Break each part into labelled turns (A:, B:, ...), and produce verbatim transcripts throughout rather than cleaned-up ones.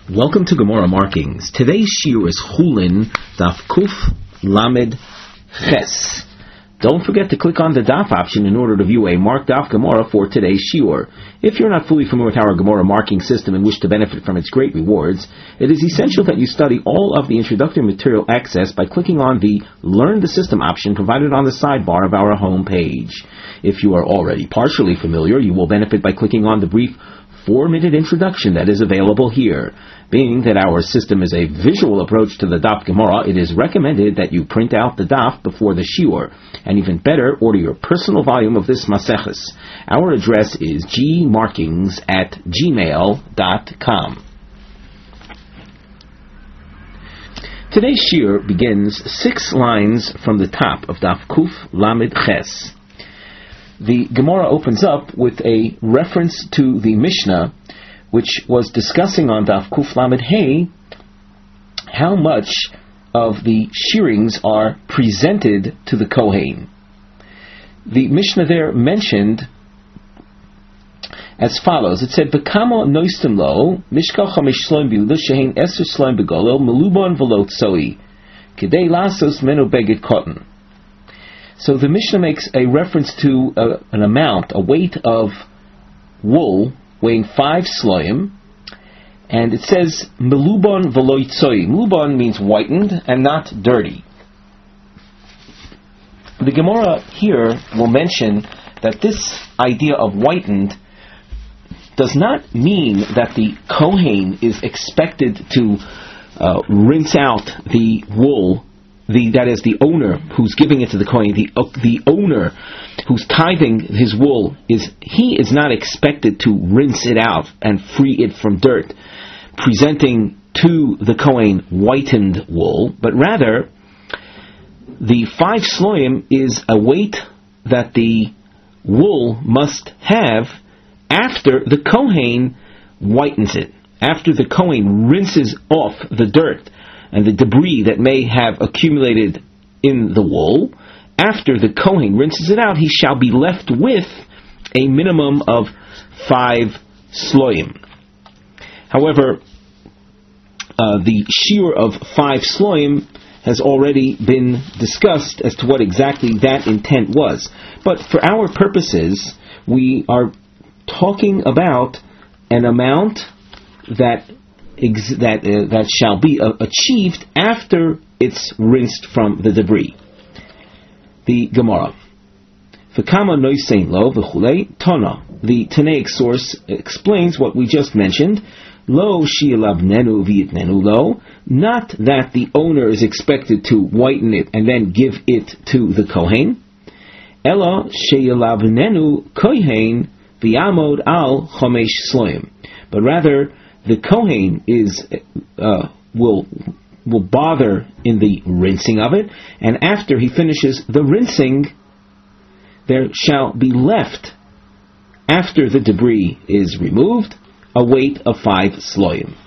A: Welcome to Gemara Markings. Today's shiur is Chulin Daf Kuf Lamed Ches. Don't forget to click on the Daf option in order to view a marked Daf Gemara for today's shiur. If you're not fully familiar with our Gemara marking system and wish to benefit from its great rewards, it is essential that you study all of the introductory material accessed by clicking on the Learn the System option provided on the sidebar of our home page. If you are already partially familiar, you will benefit by clicking on the brief four-minute introduction that is available here. Being that our system is a visual approach to the Daf Gemara, it is recommended that you print out the Daf before the shiur, and even better, order your personal volume of this Maseches. Our address is gmarkings at gmail dot com. Today's shiur begins six lines from the top of Daf Kuf Lamed Ches. The Gemara opens up with a reference to the Mishnah, which was discussing on Daf Kuf Lamed Hey how much of the shearings are presented to the Kohen. The Mishnah there mentioned as follows. It said, "V'kama noistim lo mishkal chamish shloim biludah shehein eser shloim begolel melubon v'lo tzoi kedei lasos menu beged cotton." So the Mishnah makes a reference to a, an amount, a weight of wool weighing five sloim, and it says melubon v'lo tzoi. Melubon means whitened and not dirty. The Gemara here will mention that this idea of whitened does not mean that the Kohen is expected to uh, rinse out the wool. The, that is, the owner who's giving it to the Kohen, the, uh, the owner who's tithing his wool, is he is not expected to rinse it out and free it from dirt, presenting to the Kohen whitened wool, but rather, the five sloim is a weight that the wool must have after the Kohen whitens it, after the Kohen rinses off the dirt and the debris that may have accumulated in the wool. After the Kohen rinses it out, he shall be left with a minimum of five sloim. However, uh, the shiur of five sloim has already been discussed as to what exactly that intent was. But for our purposes, we are talking about an amount that Ex- that uh, that shall be uh, achieved after it's rinsed from the debris. The Gemara. V'kama noisein lo v'chulei tana. The Tanaic source explains what we just mentioned. Lo shi'elabnenu v'yitnenu lo. Not that the owner is expected to whiten it and then give it to the Kohen. Ela she'elabnenu kohen v'yamod al chomesh sloim. But rather, the Kohen is uh, will will bother in the rinsing of it, and after he finishes the rinsing, there shall be left, after the debris is removed, a weight of five sloim.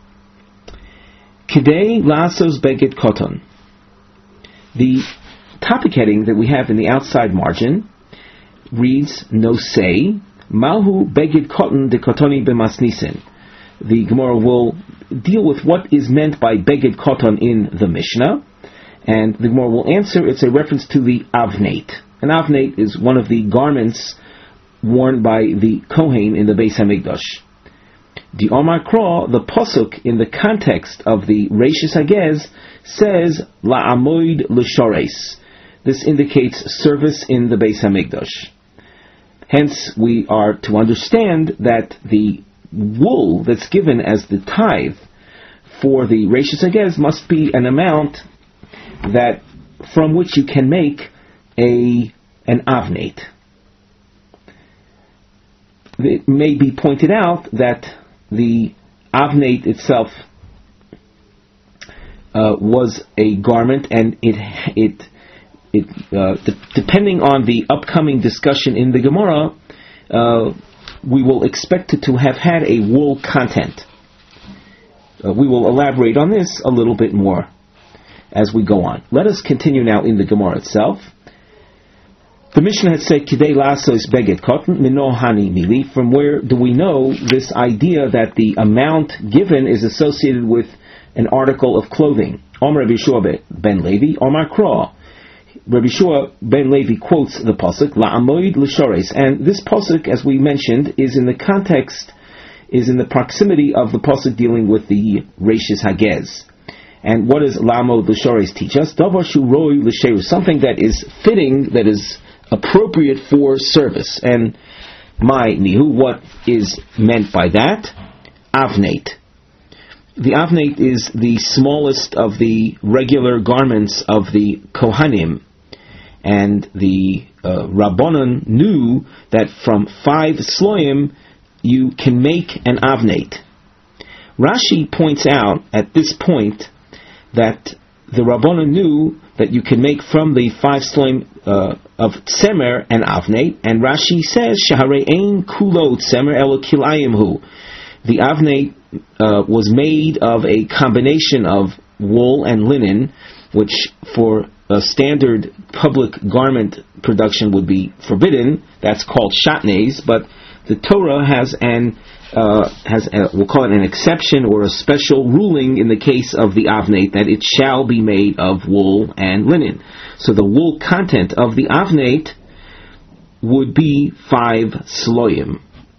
A: Kedei lasos beged koton. The topic heading that we have in the outside margin reads, no say, malhu beged koton de kotoni b'masnisen. The Gemara will deal with what is meant by beged koton in the Mishnah, and the Gemara will answer it's a reference to the avnate. An avnate is one of the garments worn by the Kohen in the Beis Hamikdash. The Omar Kra, the pasuk in the context of the Reishis Hagez, says la'amoid l'shores. This indicates service in the Beis Hamikdash. Hence, we are to understand that the wool that's given as the tithe for the Reishis Hagez must be an amount that from which you can make a an avnate. It may be pointed out that the avnate itself uh, was a garment, and it it it uh, de- depending on the upcoming discussion in the Gemara, uh, we will expect it to have had a wool content. Uh, we will elaborate on this a little bit more as we go on. Let us continue now in the Gemara itself. The Mishnah had said, Kidei lasos beged cotton, mino hani mili. From where do we know this idea that the amount given is associated with an article of clothing? Omar Rabbi Yeshua ben Levi, Omar Kra. Rabbi Yeshua ben Levi quotes the pasuk, La'amoid l'shores. And this pasuk, as we mentioned, is in the context, is in the proximity of the pasuk dealing with the Reishis Hagez. And what does La'amod l'shores teach us? Davar shuroi l'sheru, something that is fitting, that is appropriate for service. And my nihu, what is meant by that? Avnate. The avnate is the smallest of the regular garments of the Kohanim. And the uh, Rabbanon knew that from five sloim you can make an avnate. Rashi points out at this point that the Rabbanon knew that you can make from the five sloim uh, of tzemer and avnate, and Rashi says, Shaharei ein kulo tzemer elo kilayim hu. The avnate uh, was made of a combination of wool and linen, which for a standard public garment production would be forbidden. That's called shatnez, but the Torah has an uh, has a, we'll call it an exception or a special ruling in the case of the avnate, that it shall be made of wool and linen. So the wool content of the avnate would be five sloyim.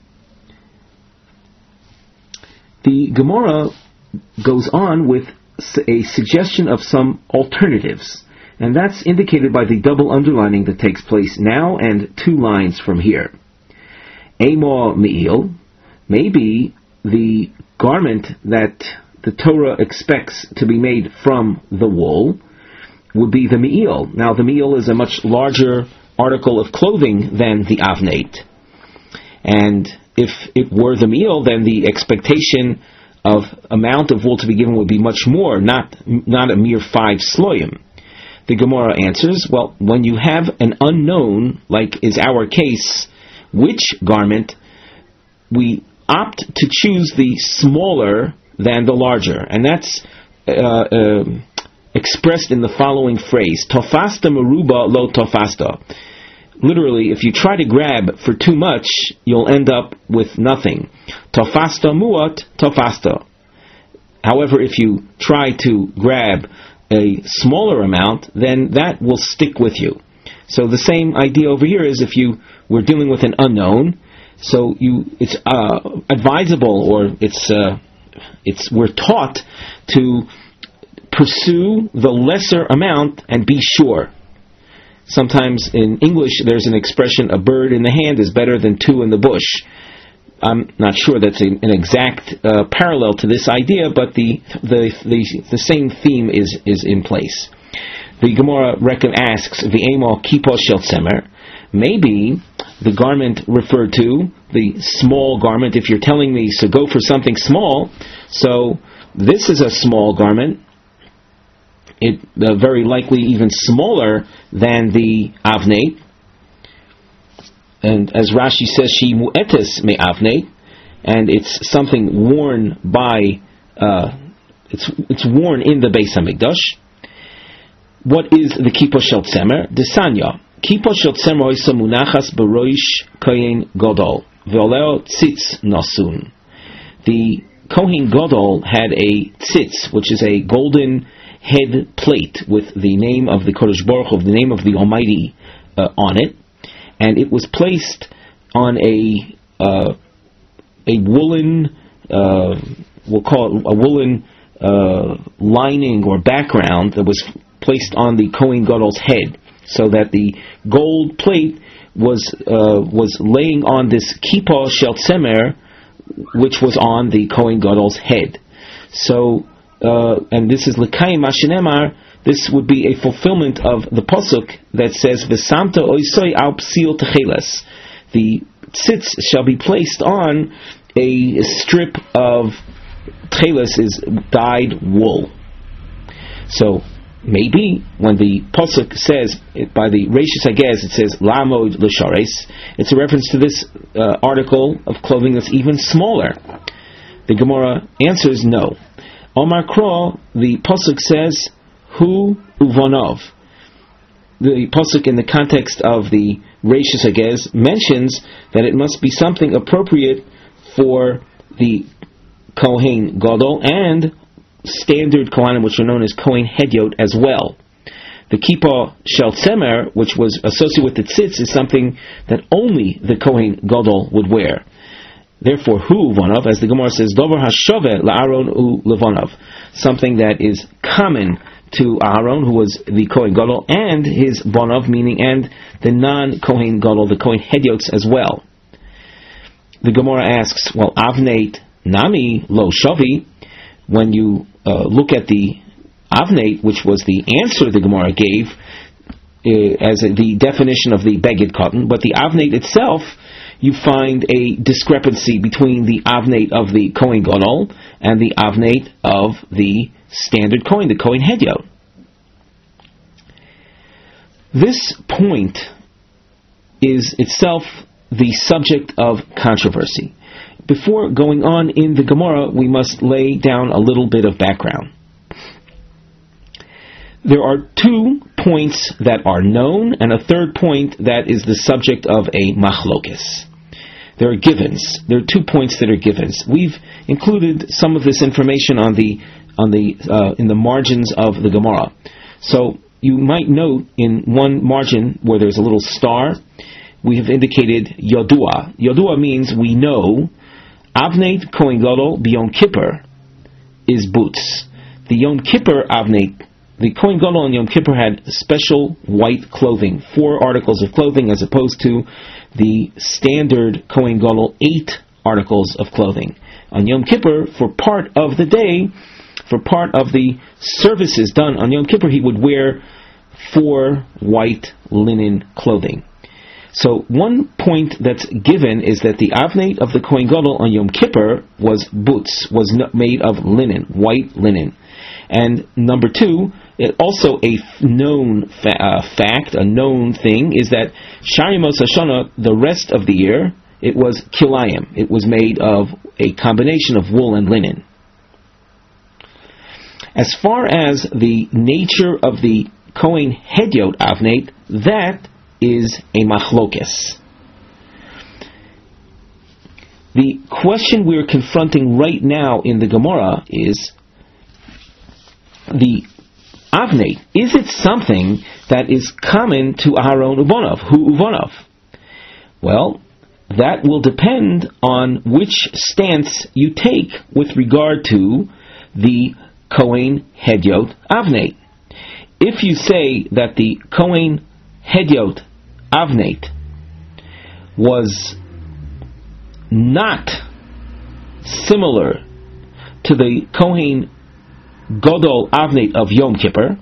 A: The Gemara goes on with a suggestion of some alternatives, and that's indicated by the double underlining that takes place now and two lines from here. Amor me'il, maybe the garment that the Torah expects to be made from the wool would be the me'il. Now the me'il is a much larger article of clothing than the avnate, and if it were the me'il, then the expectation of amount of wool to be given would be much more, not not a mere five sloyim. The Gemara answers, well, when you have an unknown, like is our case, which garment, we opt to choose the smaller than the larger, and that's uh, uh, expressed in the following phrase: Tofasta meruba lo tofasta. Literally, if you try to grab for too much, you'll end up with nothing. Tofasta muat tofasta. However, if you try to grab a smaller amount, then that will stick with you. So the same idea over here is if you were dealing with an unknown, so you it's uh, advisable, or it's uh, it's we're taught to pursue the lesser amount and be sure. Sometimes in English there's an expression, a bird in the hand is better than two in the bush. I'm not sure that's a, an exact uh, parallel to this idea, but the, the the the same theme is, is in place. The Gemara reckon asks, V'emo kipo shel tzemer, maybe the garment referred to, the small garment, if you're telling me, so go for something small, so this is a small garment, it uh, very likely even smaller than the avnate, and as Rashi says, she mu'etes me avnate, and it's something worn by, uh, it's it's worn in the Beis Hamikdash. What is the kippah shel tzemer? Desanya kippah shel tzemer oisa munachas baroish kohen gadol ve'oleo tzitz nasun. The Kohen Gadol had a tzitz, which is a golden head plate with the name of the Kodesh Baruch Hu, the name of the Almighty uh, on it, and it was placed on a uh, a woolen, uh, we'll call it a woolen uh, lining or background that was placed on the Kohen Gadol's head, so that the gold plate was uh, was laying on this kippah shel tzemer, which was on the Kohen Gadol's head. So. Uh, and this is L'kayim Mashinemar, this would be a fulfillment of the pasuk that says, V'samta oisoi al psil techeles. The tzitz shall be placed on a strip of techeles, is dyed wool. So, maybe, when the pasuk says, by the Reishis Hagez, it says, La'amod l'shares, it's a reference to this uh, article of clothing that's even smaller. The Gemara answers no. Omar Kro, the pasuk says, Hu uvonov. The pasuk in the context of the Reishis Hagez, mentions that it must be something appropriate for the Kohen Gadol and standard Kohanim, which are known as Kohen Hedyot as well. The Kippah Shel Tzemer, which was associated with the tzitz, is something that only the Kohen Gadol would wear. Therefore, hu Vonov, as the Gemara says, Dover Hashove LaAaron U Levonov, something that is common to Aaron, who was the Kohen Gadol, and his Bonov, meaning and the non-Kohen Gadol, the Kohen Hedyots as well. The Gemara asks, well, Avneit Nami Lo Shavi, when you uh, look at the Avneit, which was the answer the Gemara gave uh, as a, the definition of the Beged cotton, but the Avneit itself, you find a discrepancy between the Avneit of the Kohen Gadol and the Avneit of the standard Kohen, the Kohen Hedyot. This point is itself the subject of controversy. Before going on in the Gemara, we must lay down a little bit of background. There are two points that are known, and a third point that is the subject of a machlokes. There are givens. There are two points that are givens. We've included some of this information on the on the uh, in the margins of the Gemara. So you might note in one margin where there's a little star, we have indicated Yodua. Yodua means we know. Avneit Kohen Gadol b'Yom Kippur is boots. The Yom Kippur Avneit, the Kohen Gadol on Yom Kippur had special white clothing, four articles of clothing, as opposed to the standard Kohen Gadol, eight articles of clothing. On Yom Kippur, for part of the day, for part of the services done on Yom Kippur, he would wear four white linen clothing. So one point that's given is that the Avneit of the Kohen Gadol on Yom Kippur was boots, was made of linen, white linen. And number two, it also a known fa- uh, fact, a known thing, is that Shari Mos Hashana, the rest of the year, it was kilayim. It was made of a combination of wool and linen. As far as the nature of the Kohen Hedyot Avneit, that is a machlokes. The question we're confronting right now in the Gemara is the Avneit. Is it something that is common to Aharon Ubonov, Hu Ubonov? Well, that will depend on which stance you take with regard to the Kohen Hedyot Avneit. If you say that the Kohen Hedyot Avneit was not similar to the Kohen Gadol Avneit of Yom Kippur,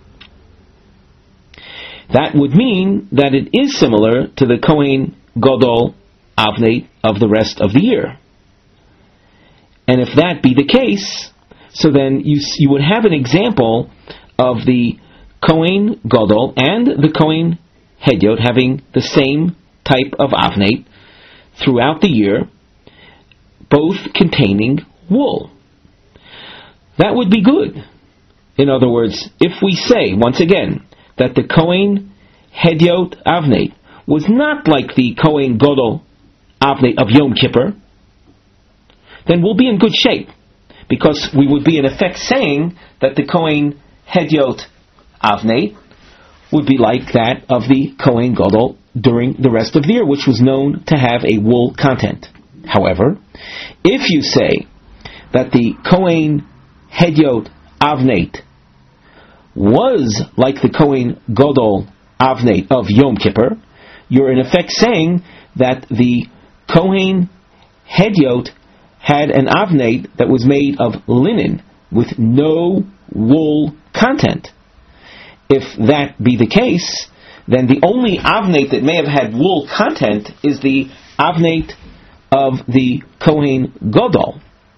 A: that would mean that it is similar to the Kohen Gadol Avneit of the rest of the year. And if that be the case, so then you you would have an example of the Kohen Gadol and the Kohen Hedyot having the same type of Avneit throughout the year, both containing wool. That would be good. In other words, if we say, once again, that the Kohen Hedyot Avneit was not like the Kohen Gadol Avneit of Yom Kippur, then we'll be in good shape, because we would be in effect saying that the Kohen Hedyot Avneit would be like that of the Kohen Gadol during the rest of the year, which was known to have a wool content. However, if you say that the Kohen Hedyot Avneit was like the Kohen Gadol Avneit of Yom Kippur, you're in effect saying that the Kohen Hedyot had an Avneit that was made of linen with no wool content. If that be the case, then the only Avneit that may have had wool content is the Avneit of the Kohen Gadol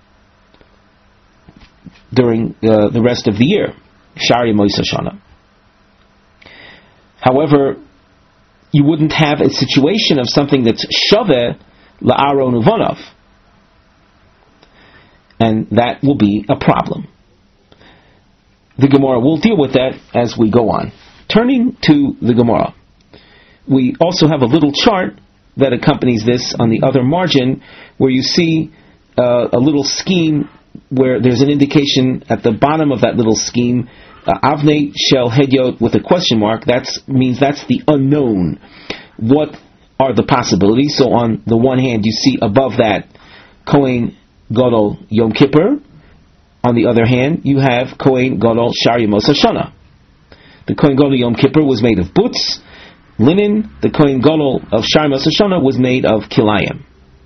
A: during uh, the rest of the year, Shari Mos Hashana. However, you wouldn't have a situation of something that's Shaveh LaAaron Uvonov, and that will be a problem. The Gemara will deal with that as we go on. Turning to the Gemara, We also have a little chart that accompanies this on the other margin, where you see uh, a little scheme where there's an indication at the bottom of that little scheme, uh, Avnei Shel Hedyot with a question mark. That means that's the unknown. What are the possibilities? So on the one hand, you see above that Kohen Gadol Yom Kippur. On the other hand, you have Kohen Gadol Shar Yemos HaShana. The Kohen Gadol Yom Kippur was made of butz, linen. The Kohen Gadol of Shar Yemos HaShana was made of kilayim.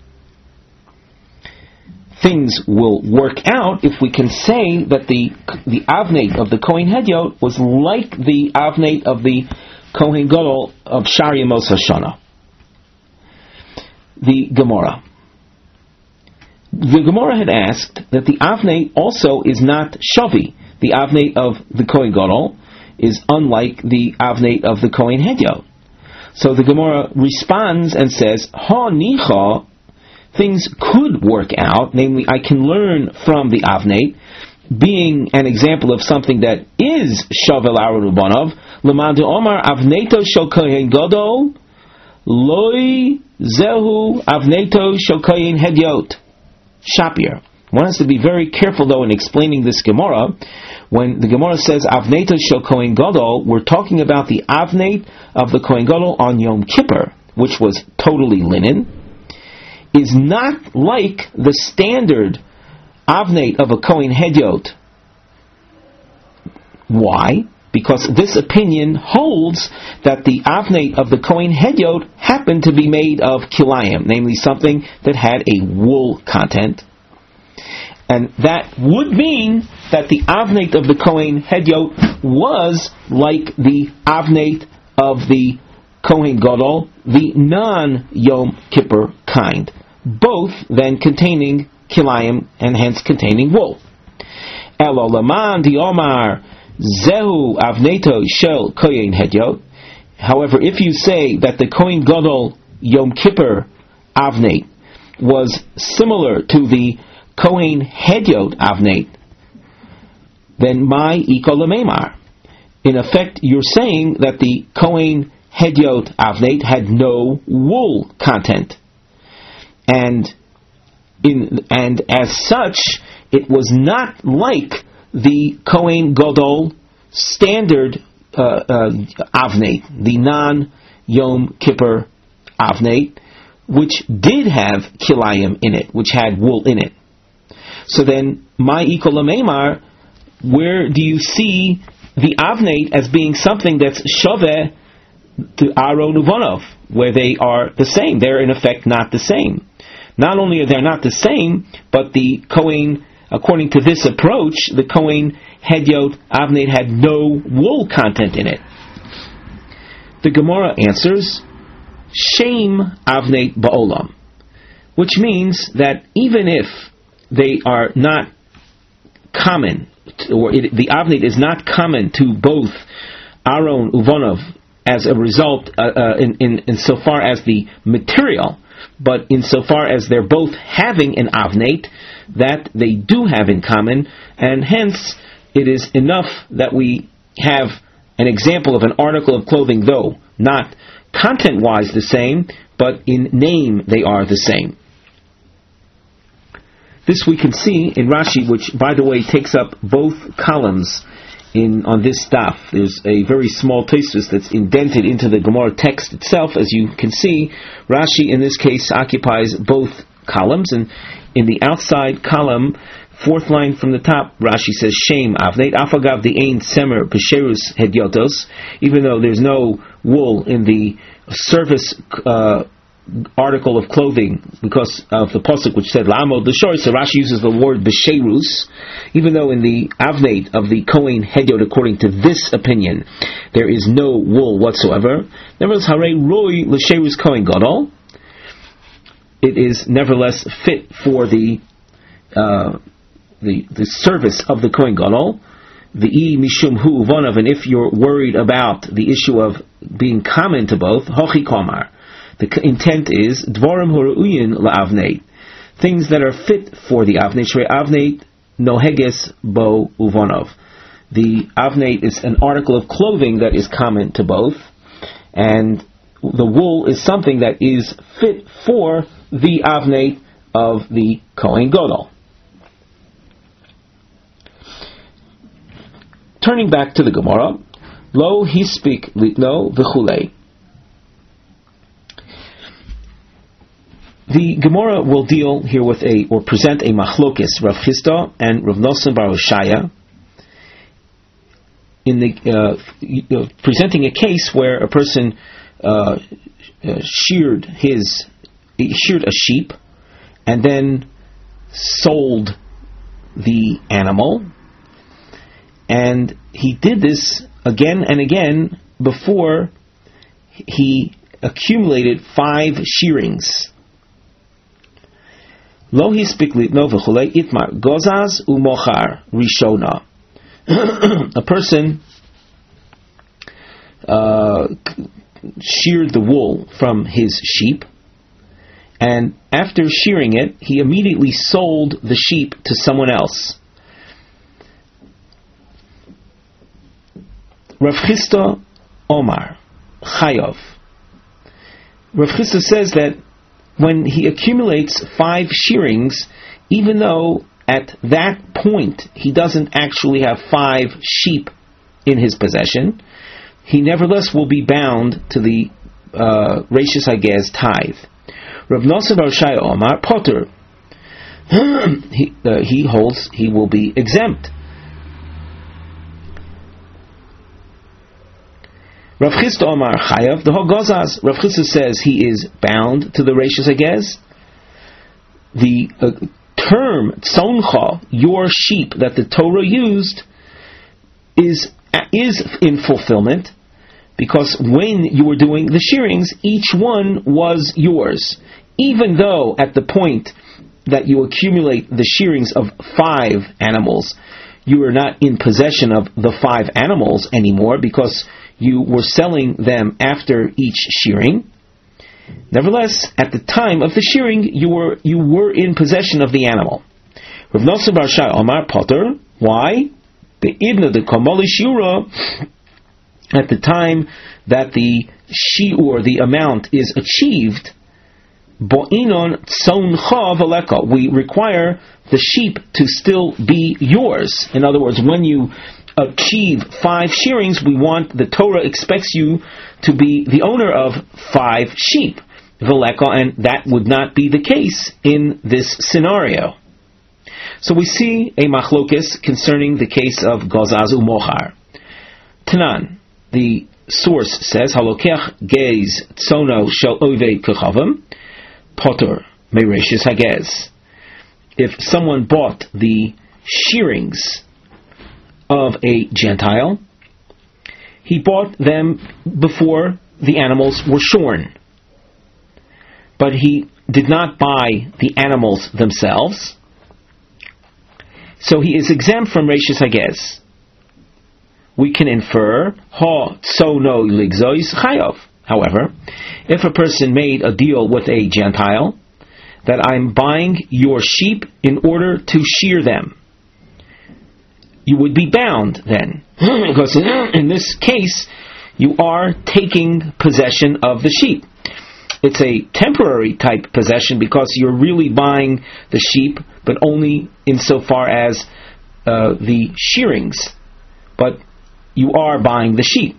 A: Things will work out if we can say that the the avnate of the Kohen Hedyot was like the avnate of the Kohen Gadol of Shar Yemos HaShana. The Gemara. The Gemara had asked that the avnate also is not shavi. The avnate of the Kohen Gadol is unlike the avnate of the Kohen Hedyot. So the Gemara responds and says, Ha nicha, things could work out, namely I can learn from the avnate, being an example of something that is shavel arubanav, l'man de omar avneto shel Kohen Gadol, loi zehu avneto shel Kohen Hedyot. Shapir. One has to be very careful, though, in explaining this Gemara. When the Gemara says Avnei shel Kohen Gadol, we're talking about the Avnei of the Kohen Gadol on Yom Kippur, which was totally linen, is not like the standard Avnei of a Kohen Hedyot. Why? Because this opinion holds that the Avnei of the Kohen Hedyot happened to be made of kilayim, namely something that had a wool content. And that would mean that the Avnei of the Kohen Hedyot was like the Avnei of the Kohen Gadol, the non-Yom Kippur kind, both then containing kilayim and hence containing wool. Elo laman di omar Zehu avneto shel Kohen Hedyot. However, if you say that the Kohen Gadol Yom Kippur avnei was similar to the Kohen Hedyot avnei, then my iko lememar. In effect, you're saying that the Kohen Hedyot avnei had no wool content, and in and as such, it was not like the Kohen Gadol standard uh, uh, avnei, the non-Yom Kippur avnei, which did have kilayim in it, which had wool in it. So then, my iko lememar, where do you see the avnei as being something that's shaveh to Aron Uvonov, where they are the same? They're in effect not the same. Not only are they not the same, but the Kohen, according to this approach, the Kohen Hedyot avnei had no wool content in it. The Gemara answers, Shame avnei ba'olam, which means that even if they are not common, or it, the avnei is not common to both Aron Uvonov as a result, uh, uh, in, in, in so far as the material, but insofar as they're both having an avnei, that they do have in common, and hence it is enough that we have an example of an article of clothing, though not content-wise the same, but in name they are the same. This we can see in Rashi, which, by the way, takes up both columns in on this daf. There's a very small tosfos that's indented into the Gemara text itself. As you can see, Rashi in this case occupies both columns, and in the outside column, fourth line from the top, Rashi says, Shame avnei afagav the ein semer b'sherus hedyotos, even though there's no wool in the service uh, article of clothing, because of the pasuk which said la'amod l'shor, so Rashi uses the word b'sherus, even though in the avnei of the Kohen Hedyot, according to this opinion, there is no wool whatsoever. Nevertheless, harei roi l'sherus Kohen Gadol, it is nevertheless fit for the uh, the the service of the Kohen Gadol. The e mishum hu uvonav, and if you're worried about the issue of being common to both, hochi komar. The intent is dvarim horuyin la'avnei, things that are fit for the avnei. Shrei avnei noheges bo uvonov. The avnei is an article of clothing that is common to both, and the wool is something that is fit for the avnei of the Kohen Gadol. Turning back to the Gemara, lo hispik litno v'chulei. The Gemara will deal here with a, or present a machlokes, Rav Chisda and Rav Nosson bar Hoshaya, in the uh, uh, presenting a case where a person uh, uh, sheared his sheared a sheep and then sold the animal, and he did this again and again before he accumulated five shearings. Lo hispik litno v'chulei itmar gozaz u'mochar rishona. A person uh, sheared the wool from his sheep, and after shearing it, he immediately sold the sheep to someone else. Rav Chisda Omar Chayov. Rav Chisda says that when he accumulates five shearings, even though at that point he doesn't actually have five sheep in his possession, he nevertheless will be bound to the uh, Reishis Hagez tithe. Rav Nosson bar Hoshaya Omar Potter. he, uh, he holds he will be exempt. Rav Chisda Omar Chayav the Hogozaz. Rav Chisda says he is bound to the Reishis Hagez. The uh, term tzoncha, your sheep, that the Torah used is is in fulfillment, because when you were doing the shearings, each one was yours, even though at the point that you accumulate the shearings of five animals, you are not in possession of the five animals anymore, because you were selling them after each shearing. Nevertheless, at the time of the shearing, you were you were in possession of the animal. Rav Nosson bar Hoshaya Omar Potter. Why? The idna the kamali shiura. At the time that the shiur, the amount, is achieved, bo'inon tzoncha v'leka. We require the sheep to still be yours. In other words, when you achieve five shearings, we want, the Torah expects you to be the owner of five sheep, v'leka, and that would not be the case in this scenario. So we see a machlokes concerning the case of gozaz u'mochar. Tanan, the source says, halokech gez tzono shel ovei kechavim potter mereishis hagez. If someone bought the shearings of a Gentile, he bought them before the animals were shorn, but he did not buy the animals themselves, so he is exempt from Reishis Hagez. We can infer ha tzono ligzois chayav. However, if a person made a deal with a Gentile that I'm buying your sheep in order to shear them, you would be bound then, because in this case you are taking possession of the sheep. It's a temporary type possession, because you're really buying the sheep, but only insofar as uh, the shearings, but you are buying the sheep.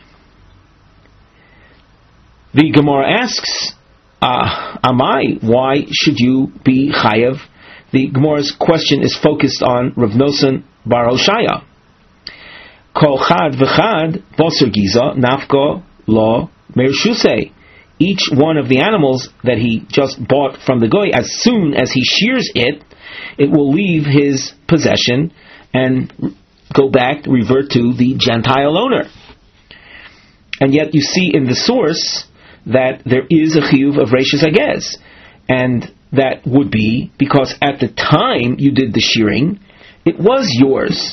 A: The Gemara asks, uh, Amai, why should you be chayav? The Gemara's question is focused on Rav Nosson bar Hoshaya. Kol chad v'chad boser giza nafko lo mershusei. Each one of the animals that he just bought from the goy, as soon as he shears it, it will leave his possession and go back, revert to the Gentile owner. And yet you see in the source that there is a chiyuv of Reishis Hagez, and that would be because at the time you did the shearing, it was yours.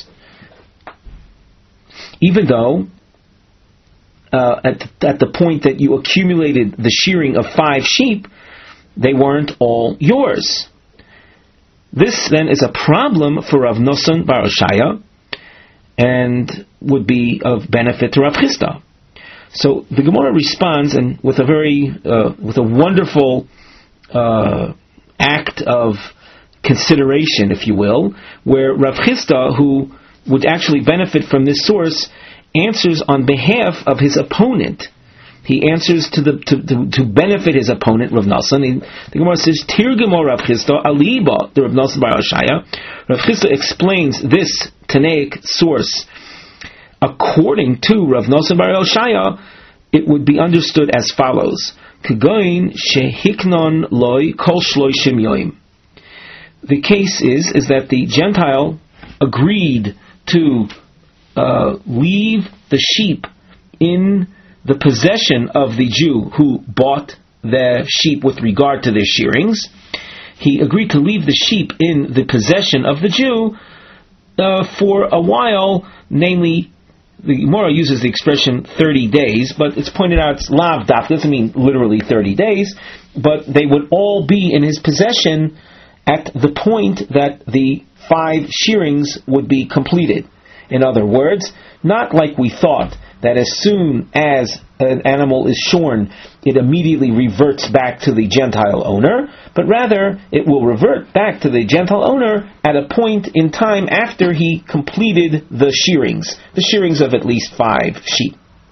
A: Even though uh, at, the, at the point that you accumulated the shearing of five sheep, they weren't all yours. This then is a problem for Rav Nosson bar Hoshaya, and would be of benefit to Rav Chisda. So the Gemara responds, and with a very, uh, with a wonderful uh, act of consideration, if you will, where Rav Chisda, who would actually benefit from this source, answers on behalf of his opponent. He answers to the to, to, to benefit his opponent, Rav Nosson. He, the Gemara says, Tirgemo Rav Chisda aliba, the Rav Nosson bar Oshaya. Rav Chisda explains this Tanaic source. According to Rav Nosson bar Oshaya, it would be understood as follows: Kegoin shehiknon loy kol shloishim yoim. The case is is that the Gentile agreed to uh, leave the sheep in the possession of the Jew who bought the sheep with regard to their shearings. He agreed to leave the sheep in the possession of the Jew uh, for a while, namely, the Gemara uses the expression thirty days, but it's pointed out it's lav daf, doesn't mean literally thirty days, but they would all be in his possession at the point that the five shearings would be completed. In other words, not like we thought, that as soon as an animal is shorn, it immediately reverts back to the Gentile owner, but rather it will revert back to the Gentile owner at a point in time after he completed the shearings, the shearings of at least five sheep.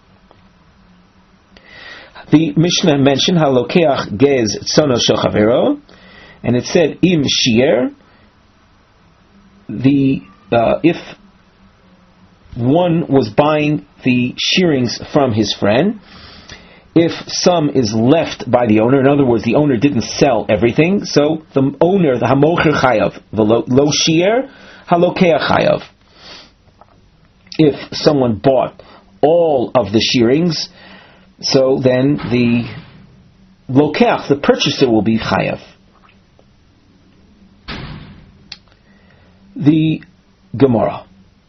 A: The Mishnah mentioned halokeach gez tzono shel chavero, and it said im shier, the uh, if one was buying the shearings from his friend, if some is left by the owner, in other words, the owner didn't sell everything, so the owner, the hamocher chayav, the lo shier, halokea chayav. If someone bought all of the shearings, so then the lokeach, the purchaser, will be chayav. The Gemara.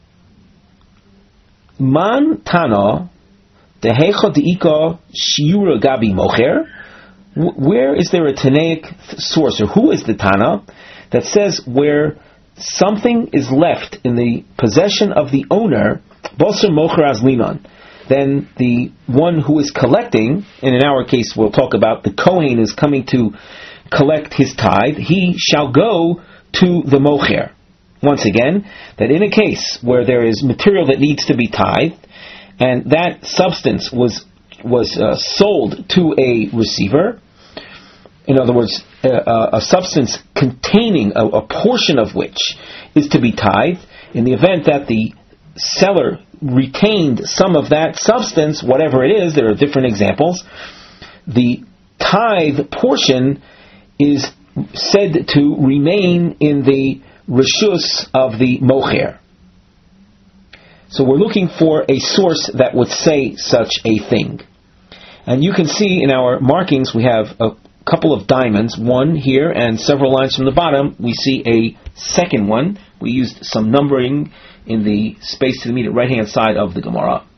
A: Man Tana dehecha deika shiura gabi mocher. Where is there a Tanaic source, or who is the Tana that says where something is left in the possession of the owner, boser mocher azlinan, then the one who is collecting, and in our case we'll talk about the Kohen is coming to collect his tithe, he shall go to the mocher. Once again, that in a case where there is material that needs to be tithed, and that substance was was uh, sold to a receiver, in other words, a, a substance containing a, a portion of which is to be tithed, in the event that the seller retained some of that substance, whatever it is, there are different examples, the tithe portion is said to remain in the reshus of the mocher. So we're looking for a source that would say such a thing. And you can see in our markings we have a couple of diamonds, one here and several lines from the bottom. We see a second one. We used some numbering in the space to the immediate right hand side of the Gemara.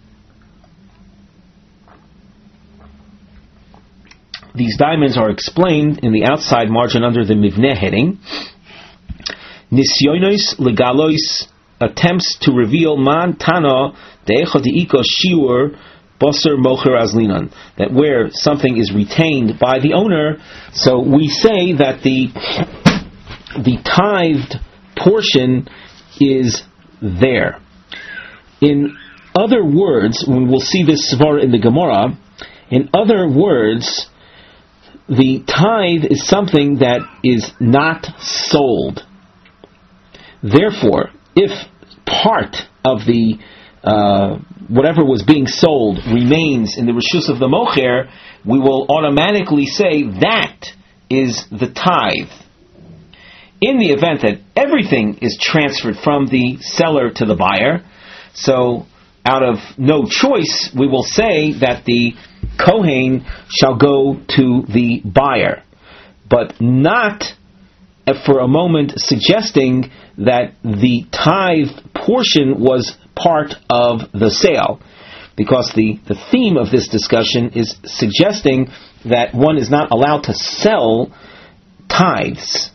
A: These diamonds are explained in the outside margin under the Mivneh heading. Nisyonos legalois, attempts to reveal man tana deecha deiko shiur boser mocher azlinan, that where something is retained by the owner, so we say that the the tithed portion is there. In other words, when we'll see this svara in the Gemara, in other words, the tithe is something that is not sold. Therefore, if part of the uh, whatever was being sold remains in the reshus of the mocher, we will automatically say that is the tithe. In the event that everything is transferred from the seller to the buyer, so out of no choice, we will say that the Kohen shall go to the buyer, but not for a moment suggesting that the tithe portion was part of the sale, because the, the theme of this discussion is suggesting that one is not allowed to sell tithes.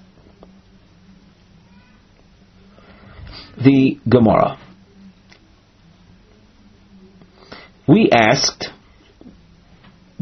A: The Gemara. We asked,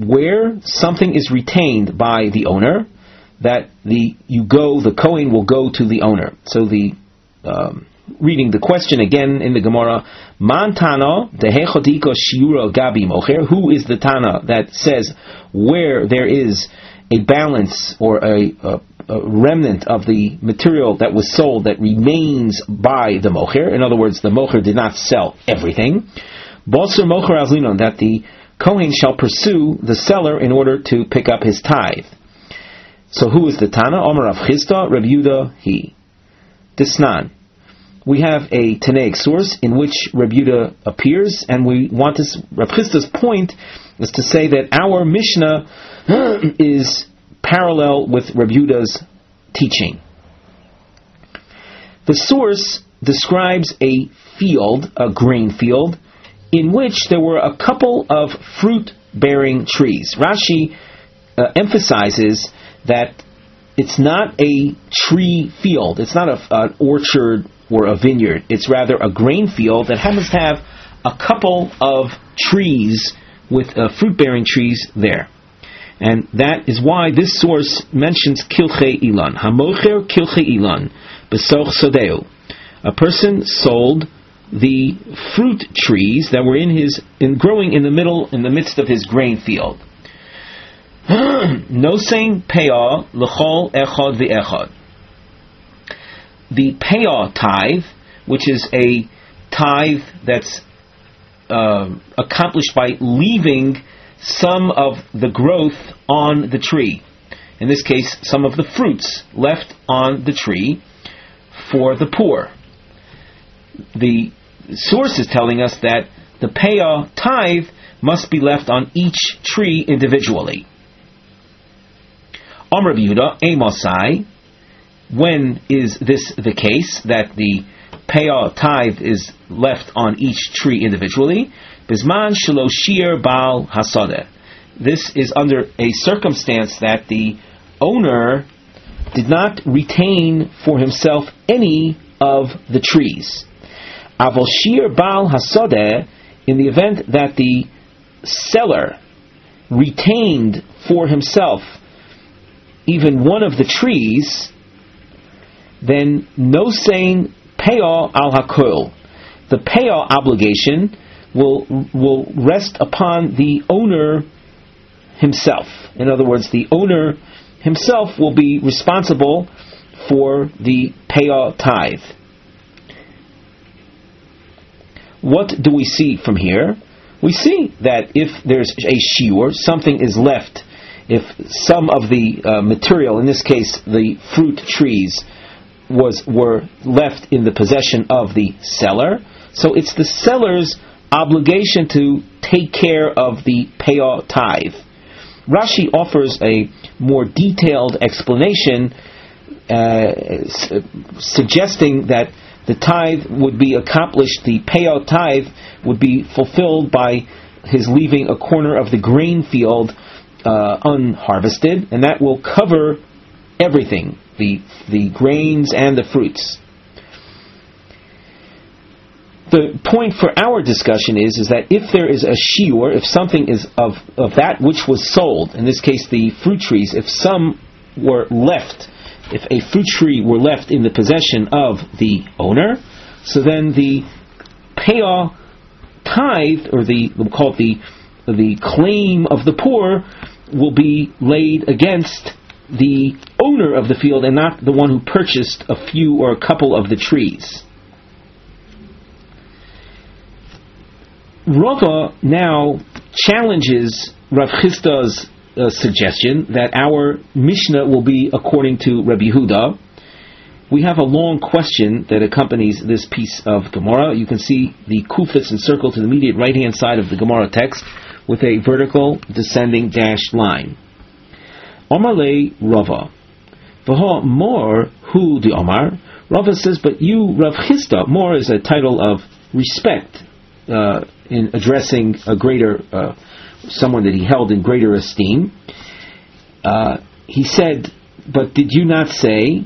A: where something is retained by the owner, that the you go, the Kohen will go to the owner. So the um, reading the question again in the Gemara, Man Tana dehechodiko shiura gabi mocher. Who is the Tana that says where there is a balance or a, a, a remnant of the material that was sold that remains by the mocher? In other words, the mocher did not sell everything. Boser mocher azlinon, that the Kohen shall pursue the seller in order to pick up his tithe. So who is the Tana? Omer Rav Chisda, Rav Yehuda, he. Disnan. We have a Tanaic source in which Rav Yehuda appears, and we want this. Rav Chisda's point is to say that our Mishnah is parallel with Rav Yehuda's teaching. The source describes a field, a grain field, in which there were a couple of fruit-bearing trees. Rashi uh, emphasizes that it's not a tree field. It's not a, an orchard or a vineyard. It's rather a grain field that happens to have a couple of trees with uh, fruit-bearing trees there. And that is why this source mentions kilchei ilan. Hamocher kilchei ilan besoch sodeu. A person sold the fruit trees that were in his in growing in the middle in the midst of his grain field. Nosein peah l'chol echad v'echad. The peah tithe, which is a tithe that's uh, accomplished by leaving some of the growth on the tree. In this case, some of the fruits left on the tree for the poor. The source is telling us that the peah tithe must be left on each tree individually. Amar Rav Yehuda, Amosai, when is this the case, that the peah tithe is left on each tree individually? Bisman shelo shir baal hasadeh. This is under a circumstance that the owner did not retain for himself any of the trees. Avol shir baal hasadeh, in the event that the seller retained for himself even one of the trees, then nosein peah al hakol. The peah obligation will will rest upon the owner himself. In other words, the owner himself will be responsible for the peah tithe. What do we see from here? We see that if there's a shiur, something is left, if some of the uh, material, in this case the fruit trees, was were left in the possession of the seller, so it's the seller's obligation to take care of the peah tithe. Rashi offers a more detailed explanation, uh, suggesting that the tithe would be accomplished, the peah tithe would be fulfilled by his leaving a corner of the grain field uh, unharvested, and that will cover everything, the the grains and the fruits. The point for our discussion is, is that if there is a shiur, if something is of, of that which was sold, in this case the fruit trees, if some were left, if a fruit tree were left in the possession of the owner, so then the peah tithe, or the, we'll call it the, the claim of the poor, will be laid against the owner of the field and not the one who purchased a few or a couple of the trees. Rava now challenges Rav Chisda's uh, suggestion that our Mishnah will be according to Rabbi Yehuda. We have a long question that accompanies this piece of Gemara. You can see the kufas encircled to the immediate right-hand side of the Gemara text with a vertical descending dashed line. Omar le Rava. V'ha mor hu di Omar. Rava says, but you, Rav Chisda, mor is a title of respect uh, in addressing a greater, uh, someone that he held in greater esteem. Uh, he said, but did you not say,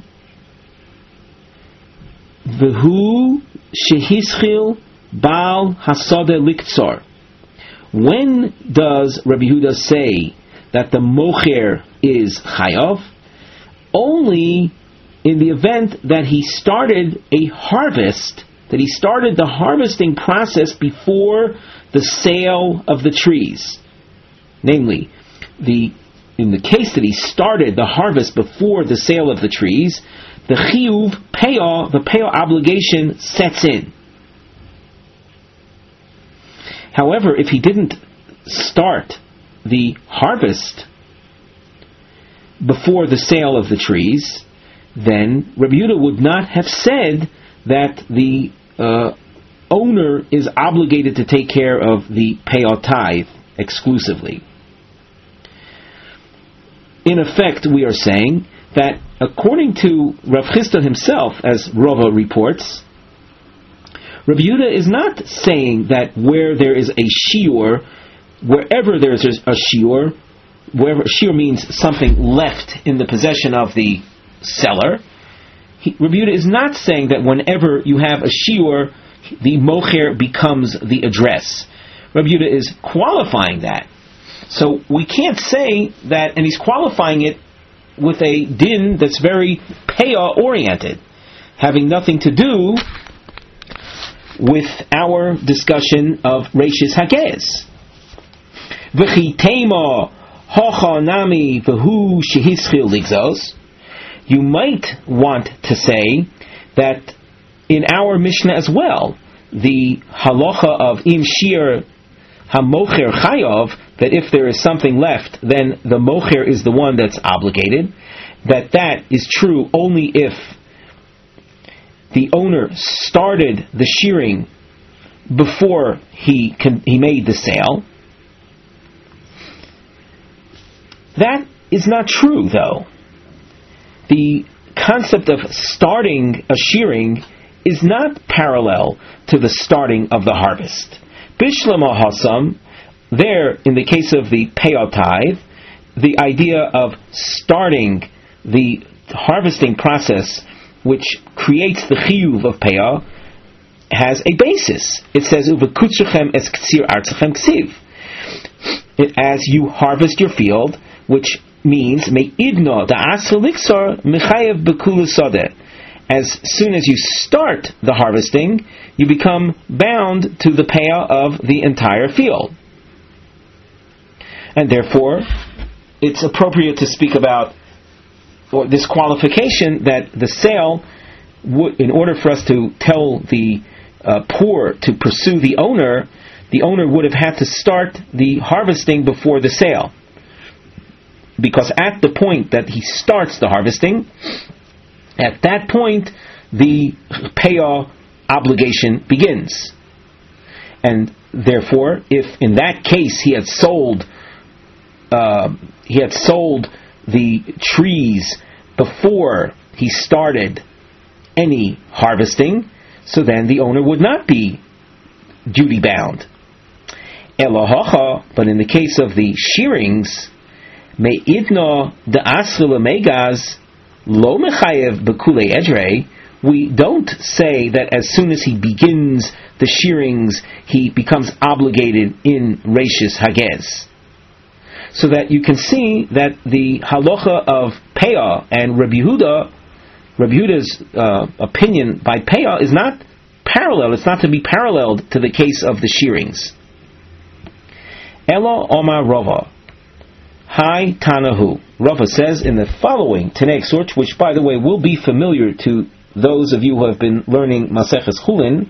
A: V'hu shehischil baal hasada liktsar? When does Rabbi Yehuda say that the mocher is chayav? Only in the event that he started a harvest, that he started the harvesting process before the sale of the trees. Namely, the in the case that he started the harvest before the sale of the trees, the chiyuv payah, the payah obligation sets in. However, if he didn't start the harvest before the sale of the trees, then Rabbi Yehuda would not have said that the uh, owner is obligated to take care of the payah tithe exclusively. In effect, we are saying that according to Rav Chisda himself, as Rava reports, Rabbi Yehuda is not saying that where there is a shiur, wherever there is a shiur, wherever shiur means something left in the possession of the seller, he, Rabbi Yehuda is not saying that whenever you have a shiur, the mocher becomes the address. Rabbi Yehuda is qualifying that. So we can't say that, and he's qualifying it with a din that's very payah oriented, having nothing to do with our discussion of Reishis Hagez. V'chi tema hacha nami v'hu shehischil ligzos. You might want to say that in our Mishnah as well, the halacha of im shir hamocher chayav, that if there is something left, then the mocher is the one that's obligated, that that is true only if the owner started the shearing before he con- he made the sale. That is not true, though. The concept of starting a shearing is not parallel to the starting of the harvest. Bishlama Hasam, there, in the case of the payah tithe, the idea of starting the harvesting process, which creates the chiyuv of payah, has a basis. It says, "Uvekutzrechem es ktsir artzachem ksiv." As you harvest your field, which means me'idna da'as liksar mechayev bekula sadeh. As soon as you start the harvesting, you become bound to the payah of the entire field. And therefore, it's appropriate to speak about or this qualification that the sale, would, in order for us to tell the uh, poor to pursue the owner, the owner would have had to start the harvesting before the sale. Because at the point that he starts the harvesting, at that point, the payah obligation begins. And therefore, if in that case he had sold uh, he had sold the trees before he started any harvesting, so then the owner would not be duty bound. Elohacha, but in the case of the shearings, me'idna da'asla megaz lo mechayev bekule edrei, we don't say that as soon as he begins the shearings, he becomes obligated in Reishis Hagez. So that you can see that the halacha of payah and Rabbi Yehuda, Rabbi Yehuda's uh, opinion by payah is not parallel. It's not to be paralleled to the case of the shearings. Ela Omar Rava. Hi Tanahu. Rava says in the following Tanaic source, which by the way will be familiar to those of you who have been learning Maseches Chulin,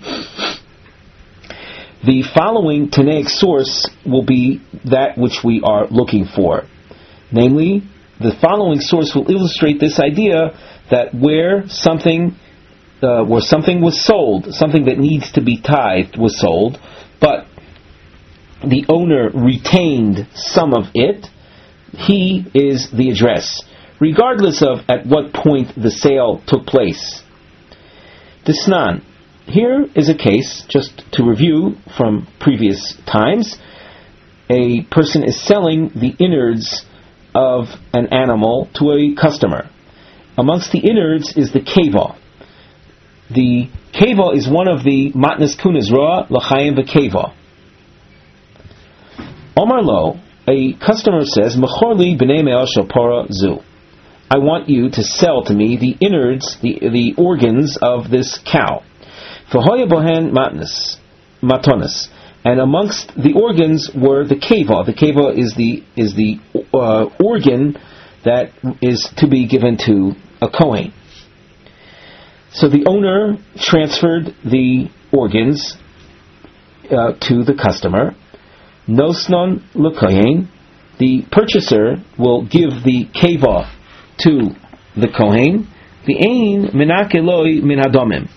A: the following Tanaic source will be that which we are looking for. Namely, the following source will illustrate this idea that where something uh, where something was sold, something that needs to be tithed was sold, but the owner retained some of it, he is the address, regardless of at what point the sale took place. Disnan. Here is a case, just to review from previous times. A person is selling the innards of an animal to a customer. Amongst the innards is the keva. The keva is one of the matnas kunaz roa l'chaim v'keva. Omar Lo, a customer says, Mechorli b'nei me'al shel para zu. I want you to sell to me the innards, the the organs of this cow. V'hoya bohen matnas, matonas. And amongst the organs were the keva. The keva is the is the uh, organ that is to be given to a kohen. So the owner transferred the organs uh, to the customer. Nosnon l'kohen. The purchaser will give the keva to the kohen. The ein menakeloi min hadomim.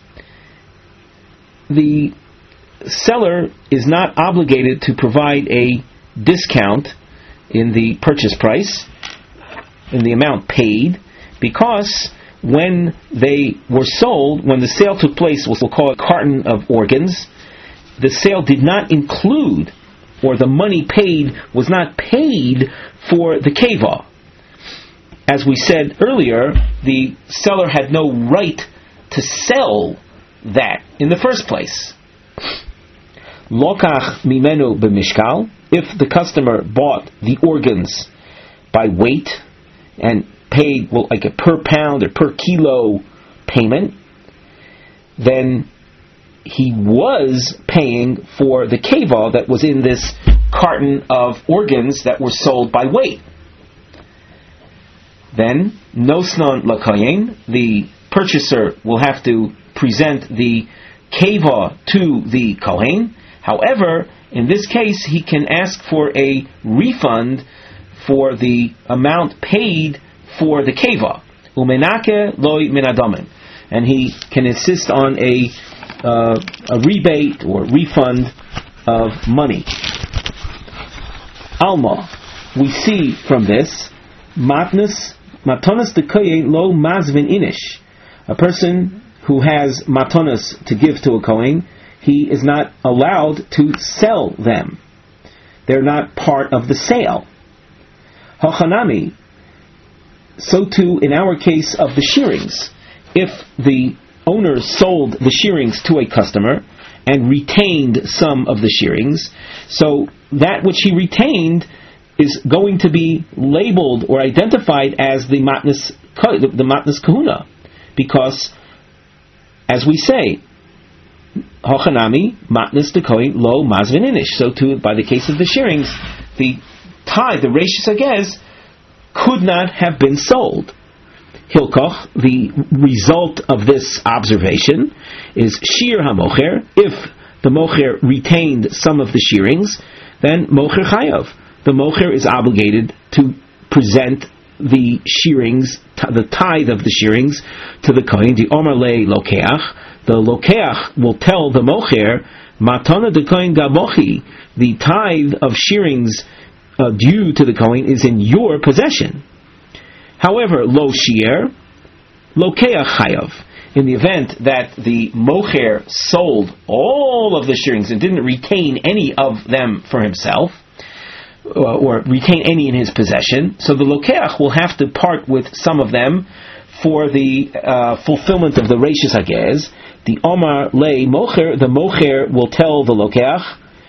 A: The seller is not obligated to provide a discount in the purchase price, in the amount paid, because when they were sold, when the sale took place, we'll call it carton of organs, the sale did not include, or the money paid was not paid for the keva. As we said earlier, the seller had no right to sell that in the first place. Lokach mimenu b'mishkal. If the customer bought the organs by weight and paid, well, like a per pound or per kilo payment, then he was paying for the keva that was in this carton of organs that were sold by weight. Then, nosnon l'kohen, the purchaser will have to present the keva to the kohen. However, in this case, he can ask for a refund for the amount paid for the keva. Umenake loy min hadomim. And he can insist on a uh, a rebate or refund of money. Alma, we see from this, matnas matonas dekoyen lo mazvin inish. A person who has matonas to give to a kohen, he is not allowed to sell them. They're not part of the sale. Hachanami, so too in our case of the shearings. If the owner sold the shearings to a customer and retained some of the shearings, so that which he retained is going to be labeled or identified as the matnas, the matnas kahuna, because, as we say, Hochanami matnas dekoin lo mazvin inish. So too, by the case of the shearings, the tie, the reishis hagez, could not have been sold. Hilkoch, the result of this observation is shir hamocher. If the mocher retained some of the shearings, then mocher chayav. The mocher is obligated to present the shearings, the tithe of the shearings, to the kohen. The omar le lokeach. The lokeach will tell the mocher, matana de kohen gabochi. The tithe of shearings uh, due to the kohen is in your possession. However, lo shier, lokeach chayav. In the event that the mocher sold all of the shearings and didn't retain any of them for himself, uh, or retain any in his possession, so the lokeach will have to part with some of them for the uh, fulfillment of the reishis hagez. The omar le mocher, the mocher will tell the lokeach,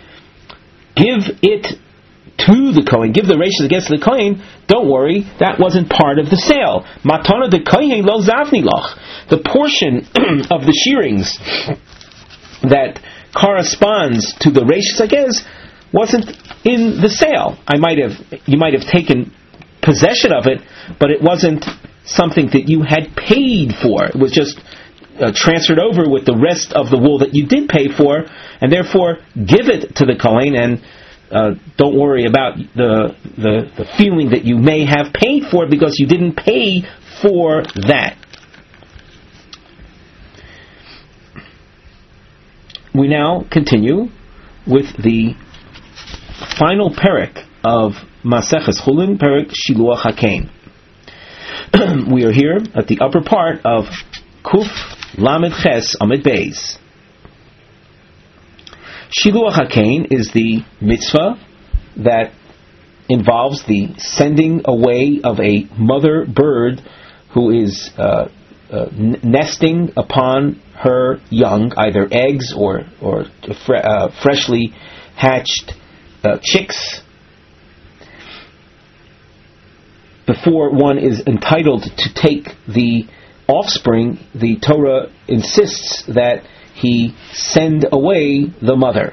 A: give it to the kohen, give the reishis hagez to the kohen. Don't worry, that wasn't part of the sale. Matana de kohen lo zavni loch. The portion of the shearings that corresponds to the reishis hagez wasn't in the sale. I might have, you might have taken possession of it, but it wasn't something that you had paid for. It was just uh, transferred over with the rest of the wool that you did pay for, and therefore give it to the kohen, and uh, don't worry about the, the the feeling that you may have paid for it because you didn't pay for that. We now continue with the final perek of Maseches Chulin, perek Shiluach HaKein. We are here at the upper part of Kuf Lamed Ches Amid Beis. Shiluach HaKein is the mitzvah that involves the sending away of a mother bird who is uh, uh, n- nesting upon her young, either eggs or or fre- uh, freshly hatched uh, chicks before one is entitled to take the offspring, the Torah insists that he send away the mother.